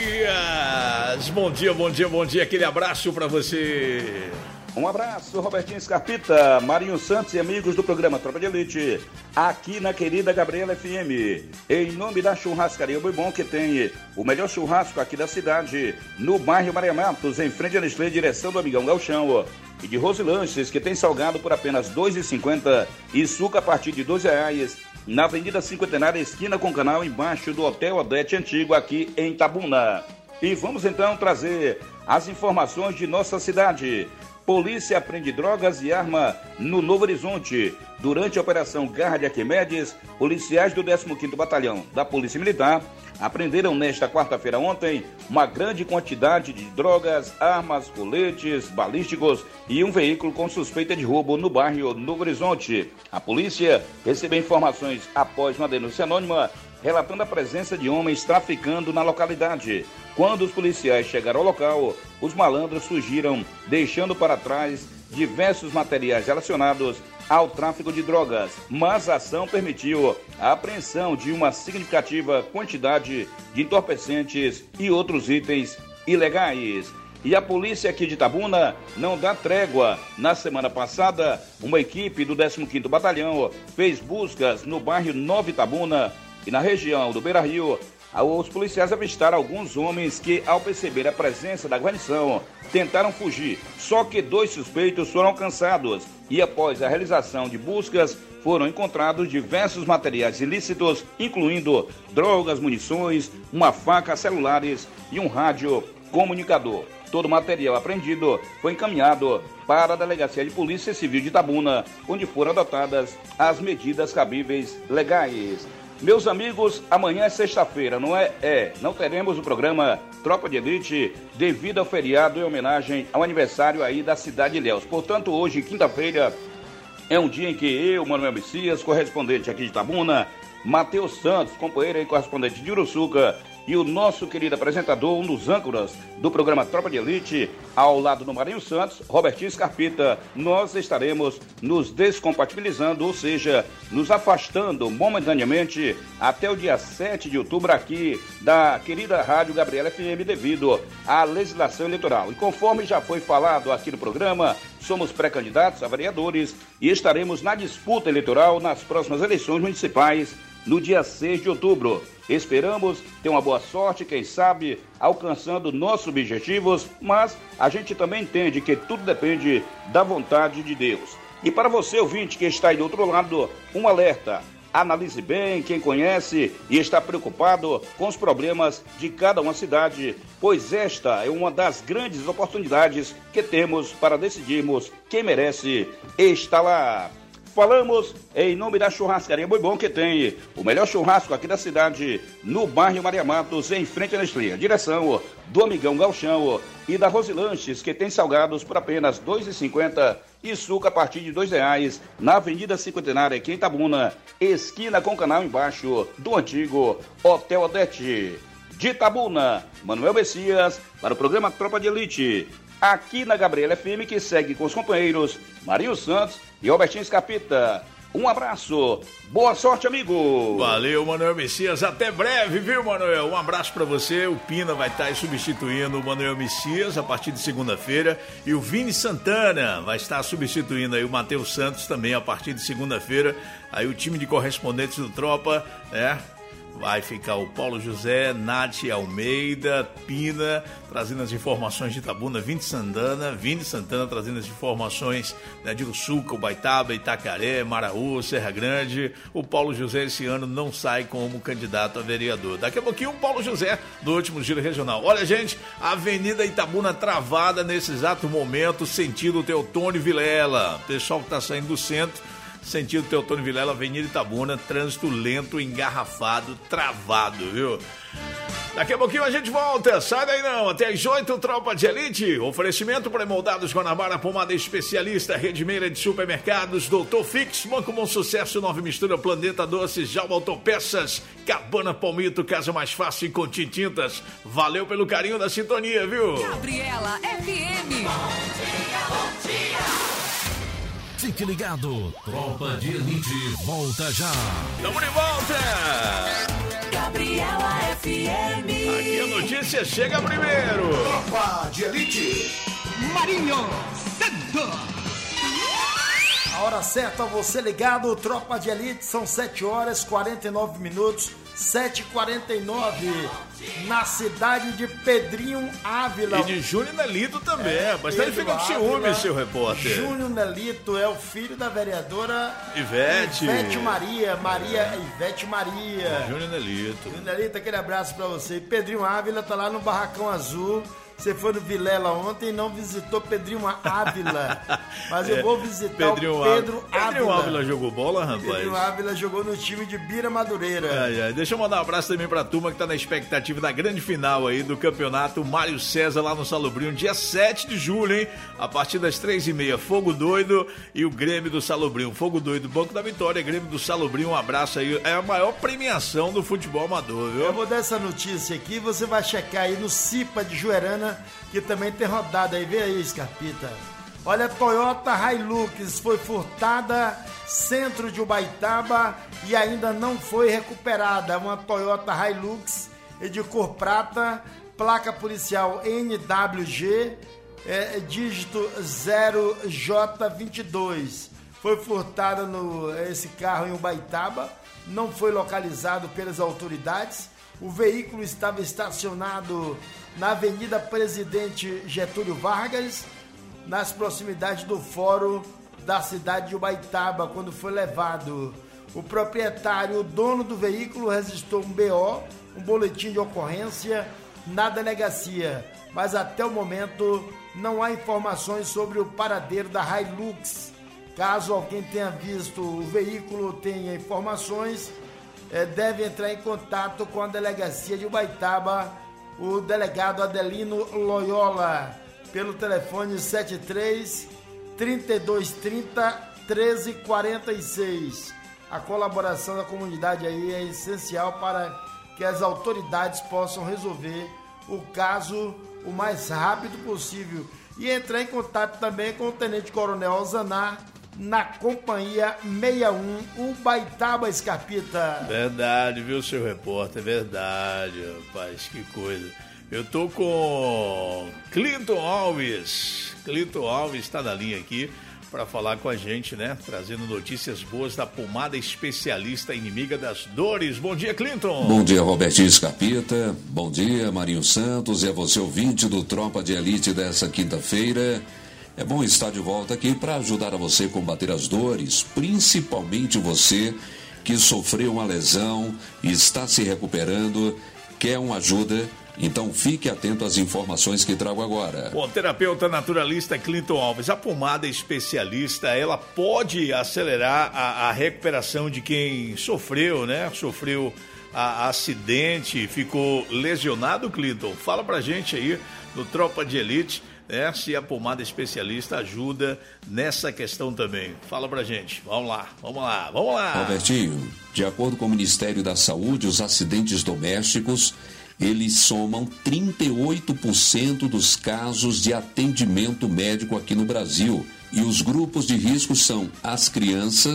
Messias. Bom dia, bom dia, bom dia. Aquele abraço pra você. Um abraço, Robertinho Scarpita, Marinho Santos e amigos do programa Tropa de Elite, aqui na querida Gabriela F M, em nome da Churrascaria Boi Bom, que tem o melhor churrasco aqui da cidade, no bairro Maria Matos, em frente a Nestlé, direção do Amigão Galchão, e de Rosilanches, que tem salgado por apenas dois reais e cinquenta centavos e suco a partir de dois reais, na Avenida Cinquentenária, esquina com o canal, embaixo do Hotel Odete Antigo, aqui em Itabuna. E vamos então trazer as informações de nossa cidade. Polícia apreende drogas e arma no Novo Horizonte. Durante a Operação Garra de Arquimedes, policiais do décimo quinto Batalhão da Polícia Militar apreenderam nesta quarta-feira ontem uma grande quantidade de drogas, armas, coletes, balísticos e um veículo com suspeita de roubo no bairro Novo Horizonte. A polícia recebeu informações após uma denúncia anônima relatando a presença de homens traficando na localidade. Quando os policiais chegaram ao local, os malandros fugiram, deixando para trás diversos materiais relacionados ao tráfico de drogas, mas a ação permitiu a apreensão de uma significativa quantidade de entorpecentes e outros itens ilegais. E a polícia aqui de Itabuna não dá trégua. Na semana passada, uma equipe do décimo quinto Batalhão fez buscas no bairro Nova Itabuna e na região do Beira Rio. Os policiais avistaram alguns homens que, ao perceber a presença da guarnição, tentaram fugir. Só que dois suspeitos foram alcançados e, após a realização de buscas, foram encontrados diversos materiais ilícitos, incluindo drogas, munições, uma faca, celulares e um rádio comunicador. Todo o material apreendido foi encaminhado para a Delegacia de Polícia Civil de Itabuna, onde foram adotadas as medidas cabíveis legais. Meus amigos, amanhã é sexta-feira, não é? É, não teremos o programa Tropa de Elite devido ao feriado em homenagem ao aniversário aí da cidade de Ilhéus. Portanto, hoje, quinta-feira, é um dia em que eu, Manuel Messias, correspondente aqui de Itabuna, Matheus Santos, companheiro e correspondente de Uruçuca, e o nosso querido apresentador, um dos âncoras do programa Tropa de Elite, ao lado do Marinho Santos, Robertinho Scarpita, nós estaremos nos descompatibilizando, ou seja, nos afastando momentaneamente até o dia sete de outubro aqui da querida Rádio Gabriela F M devido à legislação eleitoral. E conforme já foi falado aqui no programa, somos pré-candidatos a vereadores e estaremos na disputa eleitoral nas próximas eleições municipais no dia seis de outubro. Esperamos ter uma boa sorte, quem sabe, alcançando nossos objetivos, mas a gente também entende que tudo depende da vontade de Deus. E para você, ouvinte, que está aí do outro lado, um alerta. Analise bem quem conhece e está preocupado com os problemas de cada uma cidade, pois esta é uma das grandes oportunidades que temos para decidirmos quem merece estar lá. Falamos em nome da Churrascaria Boi Bom, que tem o melhor churrasco aqui da cidade, no bairro Maria Matos, em frente à Nestlé. Direção do Amigão Galchão e da Rosilanches, que tem salgados por apenas dois reais e cinquenta centavos e suco a partir de dois reais, na Avenida Cinquentenária, aqui em Itabuna, esquina com o canal embaixo do antigo Hotel Odete. De Itabuna, Manuel Messias, para o programa Tropa de Elite, aqui na Gabriela F M, que segue com os companheiros Marinho Santos e Robertinho Scarpita. Um abraço, boa sorte, amigo. Valeu, Manuel Messias, até breve, viu, Manuel? Um abraço pra você. O Pina vai estar aí substituindo o Manuel Messias a partir de segunda-feira e o Vini Santana vai estar substituindo aí o Matheus Santos também a partir de segunda-feira. Aí o time de correspondentes do Tropa, né? Vai ficar o Paulo José, Nath Almeida, Pina, trazendo as informações de Itabuna, Vini Santana, Vini Santana trazendo as informações, né, de Uçuca, Ubaitaba, Itacaré, Maraú, Serra Grande. O Paulo José esse ano não sai como candidato a vereador. Daqui a pouquinho o Paulo José do último giro regional. Olha, gente, a Avenida Itabuna travada nesse exato momento, sentido Teotônio Vilela. Pessoal que está saindo do centro, sentido Teotônio Vilela, Avenida Itabuna, trânsito lento, engarrafado, travado, viu? Daqui a pouquinho a gente volta, sai daí não, até às oito, Tropa de Elite, oferecimento pré-moldados Guanabara, pomada especialista, Rede Meira de supermercados, Doutor Fix, Banco Bom Sucesso, Nova Mistura, Planeta Doces, Jalma Autopeças, Cabana Palmito, Casa Mais Fácil e Contim Tintas. Valeu pelo carinho da sintonia, viu? Gabriela F M. Bom dia, bom dia. Fique ligado, Tropa de Elite volta já. Tamo de volta! Gabriela F M. Aqui a notícia chega primeiro. Tropa de Elite. Marinho Santos. A hora certa, você ligado, Tropa de Elite, são sete horas e quarenta e nove minutos, sete e quarenta e nove, na cidade de Pedrinho Ávila. E de Júnior Nelito também, é, mas ele fica com Ávila, ciúme, seu repórter. Júnior Nelito é o filho da vereadora Ivete. Ivete Maria, Maria Ivete Maria. Júnior Nelito. Júnior Nelito, aquele abraço pra você. E Pedrinho Ávila tá lá no Barracão Azul. Você foi no Vilela ontem e não visitou Pedrinho Ávila. Mas eu vou visitar Pedrinho o Pedro Ávila. Pedrinho Ávila jogou bola, rapaz? Pedrinho Ávila jogou no time de Bira Madureira. Ai, ai. Deixa eu mandar um abraço também pra turma que tá na expectativa da grande final aí do campeonato Mário César lá no Salobrinho, dia sete de julho, hein? A partir das três e meia, Fogo Doido e o Grêmio do Salobrinho. Fogo Doido, Banco da Vitória, Grêmio do Salobrinho, um abraço aí. É a maior premiação do futebol amador, viu? Eu vou dar essa notícia aqui, você vai checar aí no Cipa de Juerana, que também tem rodada aí, vê aí, Scarpita. Olha, Toyota Hilux foi furtada centro de Ubaitaba e ainda não foi recuperada. Uma Toyota Hilux de cor prata, placa policial N W G, é, dígito zero J vinte e dois. Foi furtada no, esse carro em Ubaitaba, não foi localizado pelas autoridades. O veículo estava estacionado na Avenida Presidente Getúlio Vargas, nas proximidades do fórum da cidade de Ubaitaba, quando foi levado. O proprietário, o dono do veículo, registrou um B O, um boletim de ocorrência, na delegacia, mas até o momento não há informações sobre o paradeiro da Hilux. Caso alguém tenha visto o veículo, tenha informações, é, deve entrar em contato com a delegacia de Ubaitaba, o delegado Adelino Loyola, pelo telefone setenta e três, trinta e dois trinta, treze quarenta e seis. A colaboração da comunidade aí é essencial para que as autoridades possam resolver o caso o mais rápido possível e entrar em contato também com o Tenente Coronel Alzanar na companhia sessenta e um Ubaitaba, Scarpita. Verdade, viu, seu repórter? Verdade, rapaz, que coisa. Eu tô com Clinton Alves. Clinton Alves está na linha aqui para falar com a gente, né? Trazendo notícias boas da pomada especialista inimiga das dores. Bom dia, Clinton. Bom dia, Robertinho Scarpita. Bom dia, Marinho Santos. E a você, ouvinte do Tropa de Elite dessa quinta-feira. É bom estar de volta aqui para ajudar a você a combater as dores, principalmente você que sofreu uma lesão e está se recuperando, quer uma ajuda. Então fique atento às informações que trago agora. Bom, terapeuta naturalista Clinton Alves, a pomada especialista, ela pode acelerar a, a recuperação de quem sofreu, né? Sofreu a, acidente, ficou lesionado, Clinton? Fala pra gente aí no Tropa de Elite, né? Se a pomada especialista ajuda nessa questão também. Fala pra gente. Vamos lá, vamos lá, vamos lá. Robertinho, de acordo com o Ministério da Saúde, os acidentes domésticos eles somam trinta e oito por cento dos casos de atendimento médico aqui no Brasil. E os grupos de risco são as crianças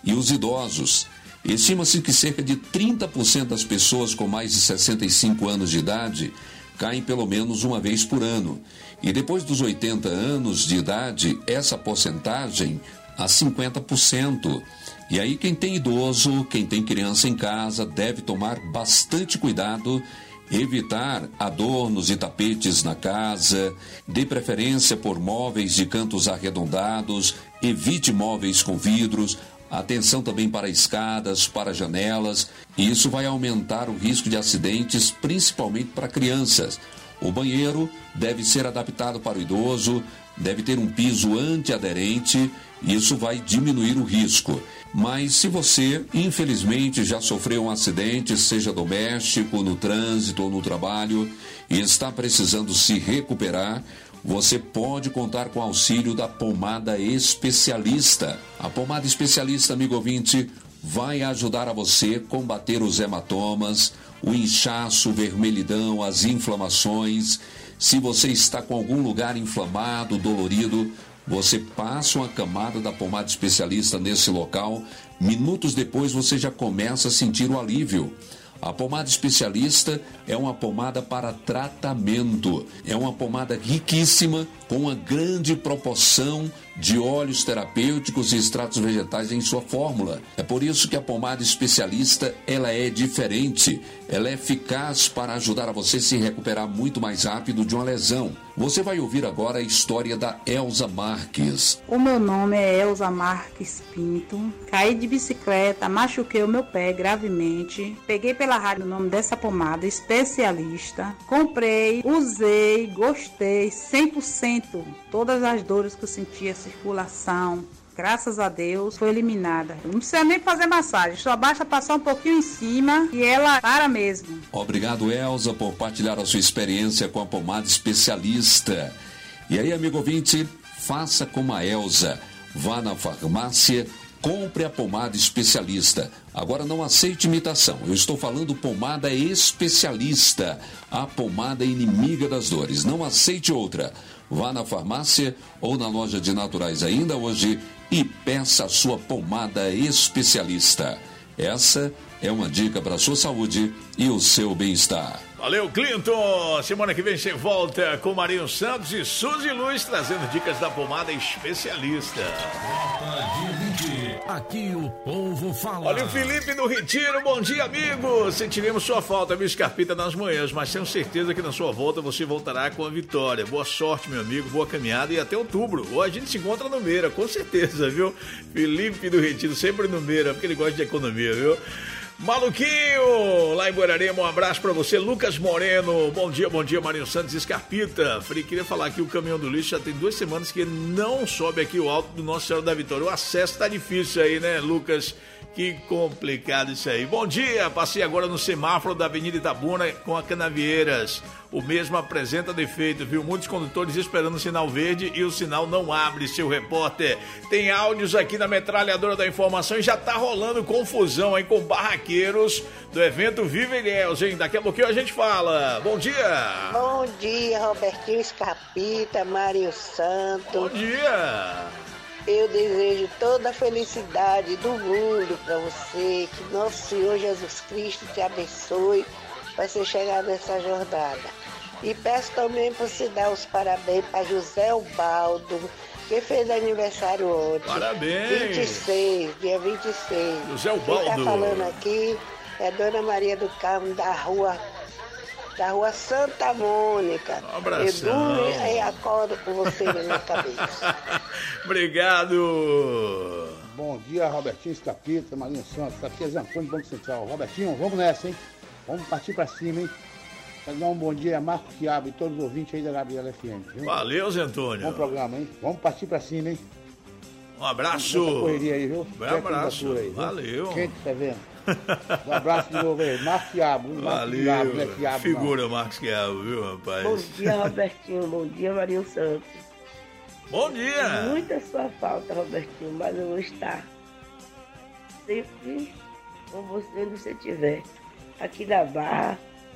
e os idosos. Estima-se que cerca de trinta por cento das pessoas com mais de sessenta e cinco anos de idade caem pelo menos uma vez por ano. E depois dos oitenta anos de idade, essa porcentagem a cinquenta por cento. E aí quem tem idoso, quem tem criança em casa, deve tomar bastante cuidado, evitar adornos e tapetes na casa, dê preferência por móveis de cantos arredondados, evite móveis com vidros, atenção também para escadas, para janelas, e isso vai aumentar o risco de acidentes, principalmente para crianças. O banheiro deve ser adaptado para o idoso, deve ter um piso antiaderente, e isso vai diminuir o risco. Mas se você, infelizmente, já sofreu um acidente, seja doméstico, no trânsito ou no trabalho, e está precisando se recuperar, você pode contar com o auxílio da pomada especialista. A pomada especialista, amigo ouvinte, vai ajudar a você combater os hematomas, o inchaço, o vermelhidão, as inflamações. Se você está com algum lugar inflamado, dolorido, você passa uma camada da pomada especialista nesse local. Minutos depois você já começa a sentir o alívio. A pomada especialista é uma pomada para tratamento. É uma pomada riquíssima, com uma grande proporção de óleos terapêuticos e extratos vegetais em sua fórmula. É por isso que a pomada especialista, ela é diferente. Ela é eficaz para ajudar a você se recuperar muito mais rápido de uma lesão. Você vai ouvir agora a história da Elza Marques. O meu nome é Elza Marques Pinto. Caí de bicicleta, machuquei o meu pé gravemente. Peguei pela rádio o nome dessa pomada especialista. Comprei, usei, gostei, cem por cento. Todas as dores que eu sentia, circulação, graças a Deus, foi eliminada. Não precisa nem fazer massagem, só basta passar um pouquinho em cima e ela para mesmo. Obrigado, Elza, por partilhar a sua experiência com a pomada especialista. E aí, amigo ouvinte, faça como a Elza. Vá na farmácia, compre a pomada especialista. Agora não aceite imitação. Eu estou falando pomada especialista. A pomada inimiga das dores. Não aceite outra. Vá na farmácia ou na loja de naturais ainda hoje e peça a sua pomada especialista. Essa é uma dica para a sua saúde e o seu bem-estar. Valeu, Clinton! Semana que vem você volta com Marinho Santos e Suzy Luz trazendo dicas da pomada especialista. Aqui o povo fala. Olha o Felipe do Retiro, bom dia, amigo! Sentiremos sua falta, viu, Scarpita, nas manhãs, mas tenho certeza que na sua volta você voltará com a vitória. Boa sorte, meu amigo, boa caminhada e até outubro. Ou a gente se encontra no Meira, com certeza, viu? Felipe do Retiro, sempre no Meira, porque ele gosta de economia, viu? Maluquinho, lá em Guararema, um abraço pra você. Lucas Moreno, bom dia, bom dia, Marinho Santos, Scarpita. Falei, queria falar que o caminhão do lixo já tem duas semanas que ele não sobe aqui o alto do Nossa Senhora da Vitória. O acesso tá difícil aí, né, Lucas? Que complicado isso aí. Bom dia, passei agora no semáforo da Avenida Itabuna com a Canavieiras. O mesmo apresenta defeito, viu? Muitos condutores esperando o sinal verde e o sinal não abre, seu repórter. Tem áudios aqui na metralhadora da informação e já tá rolando confusão aí com barraqueiros do evento Viva Ilhéus, hein? Daqui a pouquinho a gente fala. Bom dia! Bom dia, Robertinho Scarpita, Mário Santos. Bom dia! Eu desejo toda a felicidade do mundo para você, que nosso Senhor Jesus Cristo te abençoe para você chegar nessa jornada. E peço também para você dar os parabéns para José Ubaldo, que fez aniversário ontem. Parabéns! vinte e seis, dia vinte e seis. José Ubaldo. Quem está falando aqui é Dona Maria do Carmo, da rua, da rua Santa Mônica. Um abração. Eu durmo e acordo com você na minha cabeça. Obrigado! Bom dia, Robertinho Scarpita, Marinho Santos, aqui é Zé Antônio Banco Central. Robertinho, vamos nessa, hein? Vamos partir pra cima, hein? Quero dar um bom dia a Marcos Quiabo e todos os ouvintes aí da Gabriela F M, viu? Valeu, Zé Antônio. Bom programa, hein? Vamos partir pra cima, hein? Um abraço. Correria aí, viu? Um abraço. Aí, valeu. Quente, tá vendo? Um abraço de novo aí. Marcos Quiabo. Valeu. Quiabo, não é Quiabo, figura não. Marcos Quiabo, viu, rapaz? Bom dia, Robertinho. Bom dia, Marinho Santos. Bom dia. Muita sua falta, Robertinho, mas eu vou estar sempre com você onde você estiver. Aqui na Barra,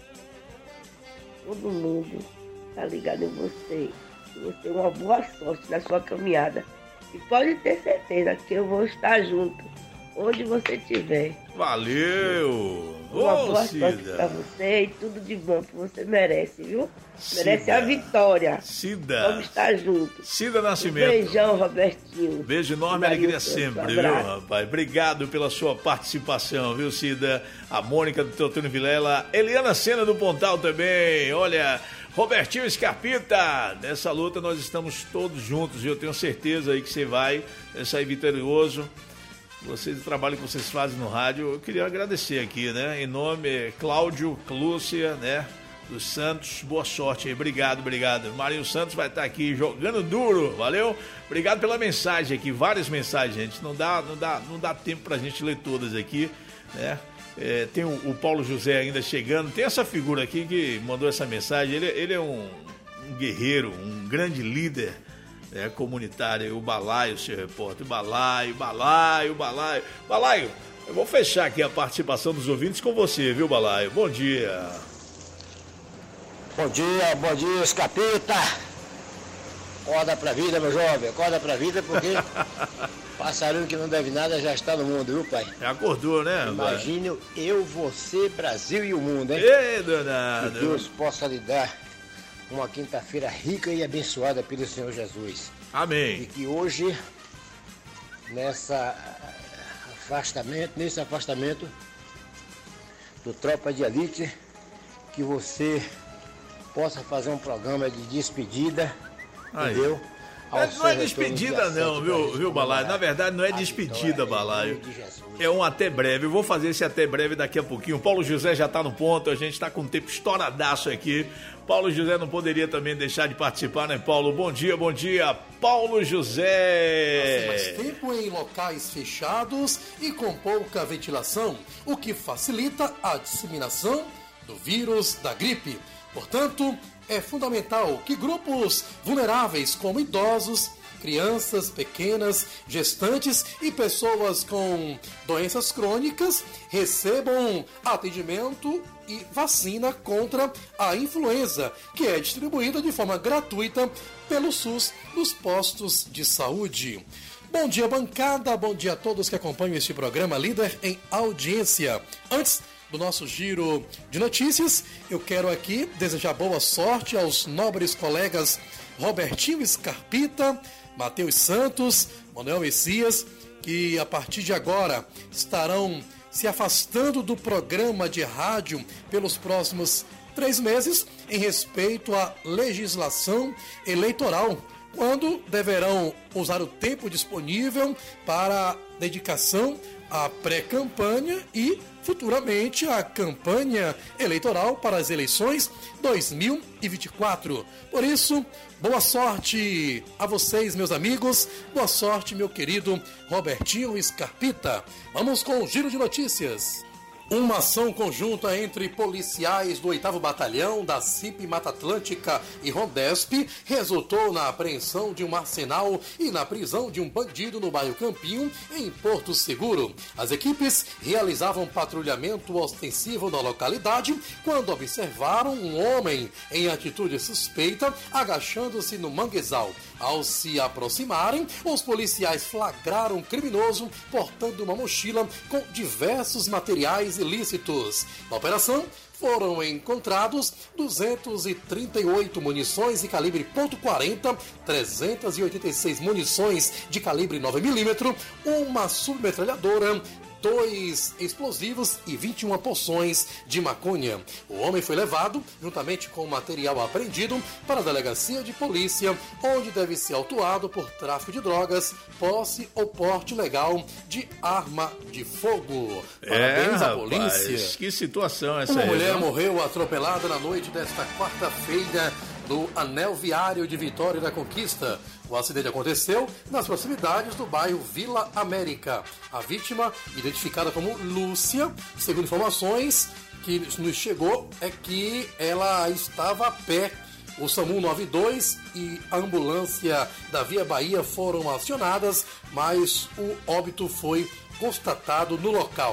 todo mundo tá ligado em você. Que você uma boa sorte na sua caminhada. E pode ter certeza que eu vou estar junto onde você estiver. Valeu! Uma Ô, boa sorte Cida. pra você e tudo de bom que você merece, viu? Cida. Merece a vitória. Cida. Vamos estar juntos. Cida Um Nascimento. beijão, Robertinho. Beijo enorme, Maria alegria Santos, sempre, um viu, abraço. rapaz? Obrigado pela sua participação, viu, Cida? A Mônica do Teotônio Vilela, Eliana Sena do Pontal também, olha, Robertinho Scarpita, nessa luta nós estamos todos juntos e eu tenho certeza aí que você vai sair vitorioso. Vocês, o trabalho que vocês fazem no rádio, eu queria agradecer aqui, né? Em nome Cláudio, Clúcia, né? Dos Santos, boa sorte aí, obrigado, obrigado. Marinho Santos vai estar aqui jogando duro, valeu? Obrigado pela mensagem aqui, várias mensagens, gente. Não dá, não dá, não dá tempo pra gente ler todas aqui, né? É, tem o, o Paulo José ainda chegando, tem essa figura aqui que mandou essa mensagem, ele, ele é um, um guerreiro, um grande líder, né, comunitário, o Balaio, seu repórter, o Balaio, Balaio, Balaio, Balaio, eu vou fechar aqui a participação dos ouvintes com você, viu, Balaio? Bom dia. Bom dia, bom dia, Escapita. Acorda pra vida, meu jovem, acorda pra vida, porque passarinho que não deve nada já está no mundo, viu, pai? Já acordou, né? Imagino eu, você, Brasil e o mundo, hein? Ei, danado. Que Deus possa lhe dar uma quinta-feira rica e abençoada pelo Senhor Jesus. Amém. E que hoje, nessa afastamento, nesse afastamento do Tropa de Elite, que você possa fazer um programa de despedida, aí. Entendeu? É, não é despedida não, viu, viu, Balaio? Na verdade não é despedida, Balaio. É um até breve. Eu vou fazer esse até breve daqui a pouquinho. O Paulo José já está no ponto, a gente está com um tempo estouradaço aqui. Paulo José não poderia também deixar de participar, né, Paulo? Bom dia, bom dia, Paulo José. Mais tempo em locais fechados e com pouca ventilação, o que facilita a disseminação do vírus da gripe. Portanto, é fundamental que grupos vulneráveis como idosos, crianças pequenas, gestantes e pessoas com doenças crônicas recebam atendimento e vacina contra a influenza, que é distribuída de forma gratuita pelo SUS nos postos de saúde. Bom dia, bancada, bom dia a todos que acompanham este programa líder em audiência. Antes do nosso giro de notícias, eu quero aqui desejar boa sorte aos nobres colegas Robertinho Scarpita, Matheus Santos, Manuel Messias, que a partir de agora estarão se afastando do programa de rádio pelos próximos três meses em respeito à legislação eleitoral, quando deverão usar o tempo disponível para dedicação à pré-campanha e futuramente a campanha eleitoral para as eleições dois mil e vinte e quatro. Por isso, boa sorte a vocês, meus amigos. Boa sorte, meu querido Robertinho Scarpita. Vamos com o giro de notícias. Uma ação conjunta entre policiais do oitavo Batalhão da C I P Mata Atlântica e Rondesp resultou na apreensão de um arsenal e na prisão de um bandido no bairro Campinho, em Porto Seguro. As equipes realizavam patrulhamento ostensivo na localidade quando observaram um homem em atitude suspeita agachando-se no manguezal. Ao se aproximarem, os policiais flagraram um criminoso portando uma mochila com diversos materiais ilícitos. Na operação, foram encontrados duzentas e trinta e oito munições de calibre ponto quarenta, trezentas e oitenta e seis munições de calibre nove milímetros, uma submetralhadora, dois explosivos e vinte e uma porções de maconha. O homem foi levado, juntamente com o material apreendido, para a delegacia de polícia, onde deve ser autuado por tráfico de drogas, posse ou porte legal de arma de fogo. Parabéns é, à polícia. Rapaz, que situação essa Uma aí? mulher não? morreu atropelada na noite desta quarta-feira no anel viário de Vitória da Conquista. O acidente aconteceu nas proximidades do bairro Vila América. A vítima, identificada como Lúcia, segundo informações que nos chegou, é que ela estava a pé. O SAMU noventa e dois e a ambulância da Via Bahia foram acionadas, mas o óbito foi constatado no local.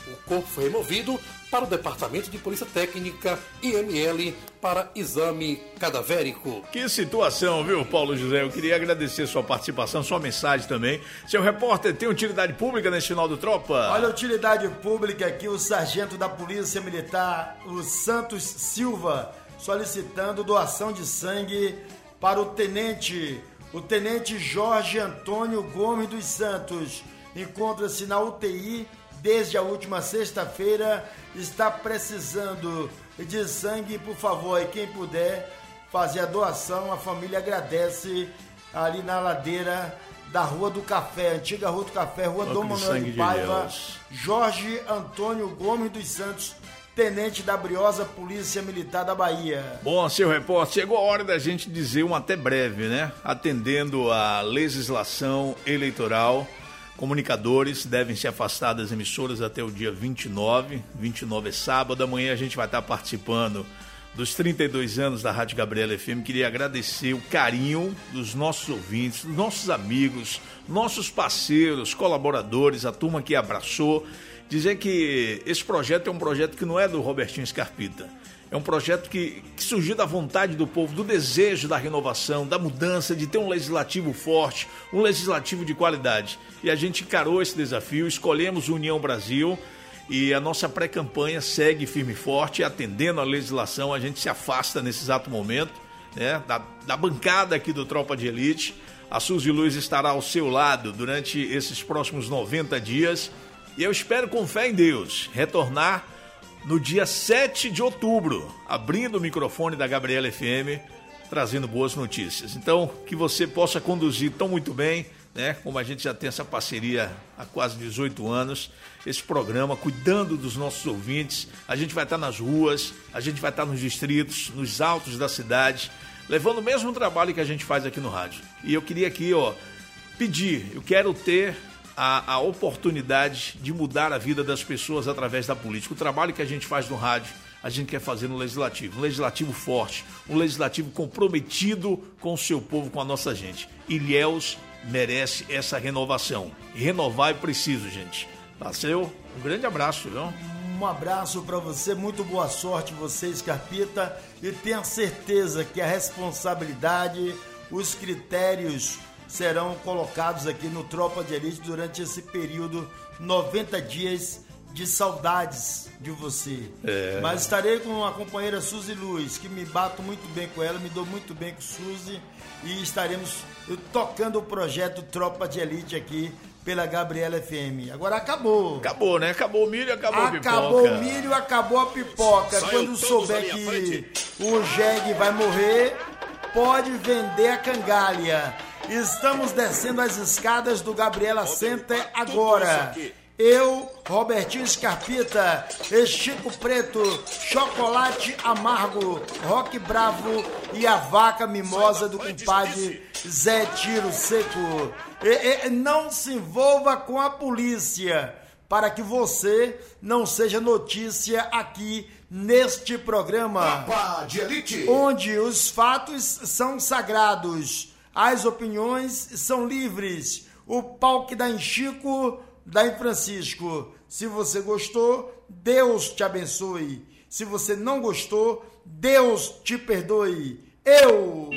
O corpo foi removido para o Departamento de Polícia Técnica, I M L, para exame cadavérico. Que situação, viu, Paulo José? Eu queria agradecer sua participação, sua mensagem também. Seu repórter, tem utilidade pública nesse final do Tropa? Olha, utilidade pública aqui, o sargento da Polícia Militar, o Santos Silva, solicitando doação de sangue para o tenente, o tenente Jorge Antônio Gomes dos Santos. Encontra-se na U T I desde a última sexta-feira, está precisando de sangue, por favor, e quem puder fazer a doação, a família agradece, ali na ladeira da Rua do Café, antiga Rua do Café, Rua Dom Manuel de Paiva, Jorge Antônio Gomes dos Santos, tenente da Briosa Polícia Militar da Bahia. Bom, seu repórter, chegou a hora da gente dizer um até breve, né? Atendendo à legislação eleitoral, comunicadores devem se afastar das emissoras até o dia vinte e nove. vinte e nove é sábado. Amanhã a gente vai estar participando dos trinta e dois anos da Rádio Gabriela F M. Queria agradecer o carinho dos nossos ouvintes, dos nossos amigos, nossos parceiros, colaboradores, a turma que abraçou. Dizer que esse projeto é um projeto que não é do Robertinho Scarpita. É um projeto que, que surgiu da vontade do povo, do desejo da renovação, da mudança, de ter um legislativo forte, um legislativo de qualidade. E a gente encarou esse desafio, escolhemos União Brasil e a nossa pré-campanha segue firme e forte, atendendo a legislação. A gente se afasta nesse exato momento, né, da, da bancada aqui do Tropa de Elite. A Suzy Luiz estará ao seu lado durante esses próximos noventa dias. E eu espero, com fé em Deus, retornar no dia sete de outubro, abrindo o microfone da Gabriela F M, trazendo boas notícias. Então, que você possa conduzir tão muito bem, né, como a gente já tem essa parceria há quase dezoito anos, esse programa, cuidando dos nossos ouvintes. A gente vai estar nas ruas, a gente vai estar nos distritos, nos altos da cidade, levando o mesmo trabalho que a gente faz aqui no rádio. E eu queria aqui, ó, pedir, eu quero ter A, a oportunidade de mudar a vida das pessoas através da política. O trabalho que a gente faz no rádio, a gente quer fazer no legislativo. Um legislativo forte, um legislativo comprometido com o seu povo, com a nossa gente. Ilhéus merece essa renovação. E renovar é preciso, gente. Nasceu? Um grande abraço, viu? Um abraço para você, muito boa sorte você, Scarpita, e tenha certeza que a responsabilidade, os critérios serão colocados aqui no Tropa de Elite durante esse período, noventa dias de saudades de você. É. Mas estarei com a companheira Suzy Luiz, que me bato muito bem com ela, me dou muito bem com Suzy, e estaremos tocando o projeto Tropa de Elite aqui pela Gabriela F M. Agora acabou. Acabou, né? Acabou o milho, acabou, acabou a pipoca. Acabou o milho, acabou a pipoca. Saiu. Quando souber que o jegue vai morrer, pode vender a cangalha. Estamos descendo as escadas do Gabriela Center agora. Eu, Robertinho Scarpita, Chico Preto, Chocolate Amargo, Rock Bravo e a Vaca Mimosa do compadre Zé Tiro Seco. E, e, não se envolva com a polícia, para que você não seja notícia aqui neste programa, Tropa de Elite, onde os fatos são sagrados. As opiniões são livres. O pau que dá em Chico, dá em Francisco. Se você gostou, Deus te abençoe. Se você não gostou, Deus te perdoe. Eu,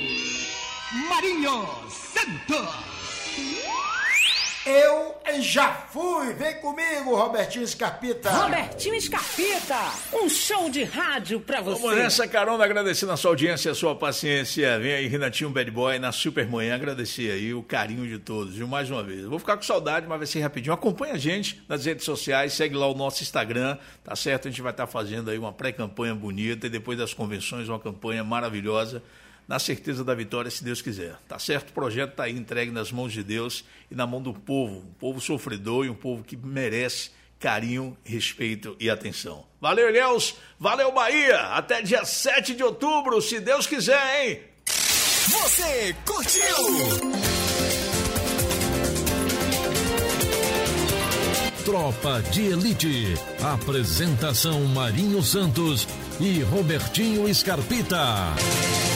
Marinho Santos, eu já fui. Vem comigo, Robertinho Scarpita. Robertinho Scarpita, um show de rádio pra você. Vamos nessa carona, agradecendo a sua audiência, a sua paciência. Vem aí, Renatinho Bad Boy, na Supermanhã. Agradecer aí o carinho de todos, viu? Mais uma vez. Eu vou ficar com saudade, mas vai ser rapidinho. Acompanha a gente nas redes sociais, segue lá o nosso Instagram, tá certo? A gente vai estar fazendo aí uma pré-campanha bonita e depois das convenções uma campanha maravilhosa, na certeza da vitória, se Deus quiser. Tá certo? O projeto está aí entregue nas mãos de Deus e na mão do povo. Um povo sofredor e um povo que merece carinho, respeito e atenção. Valeu, Ilhéus. Valeu, Bahia. Até dia sete de outubro, se Deus quiser, hein? Você curtiu? Tropa de Elite. Apresentação Marinho Santos e Robertinho Scarpita.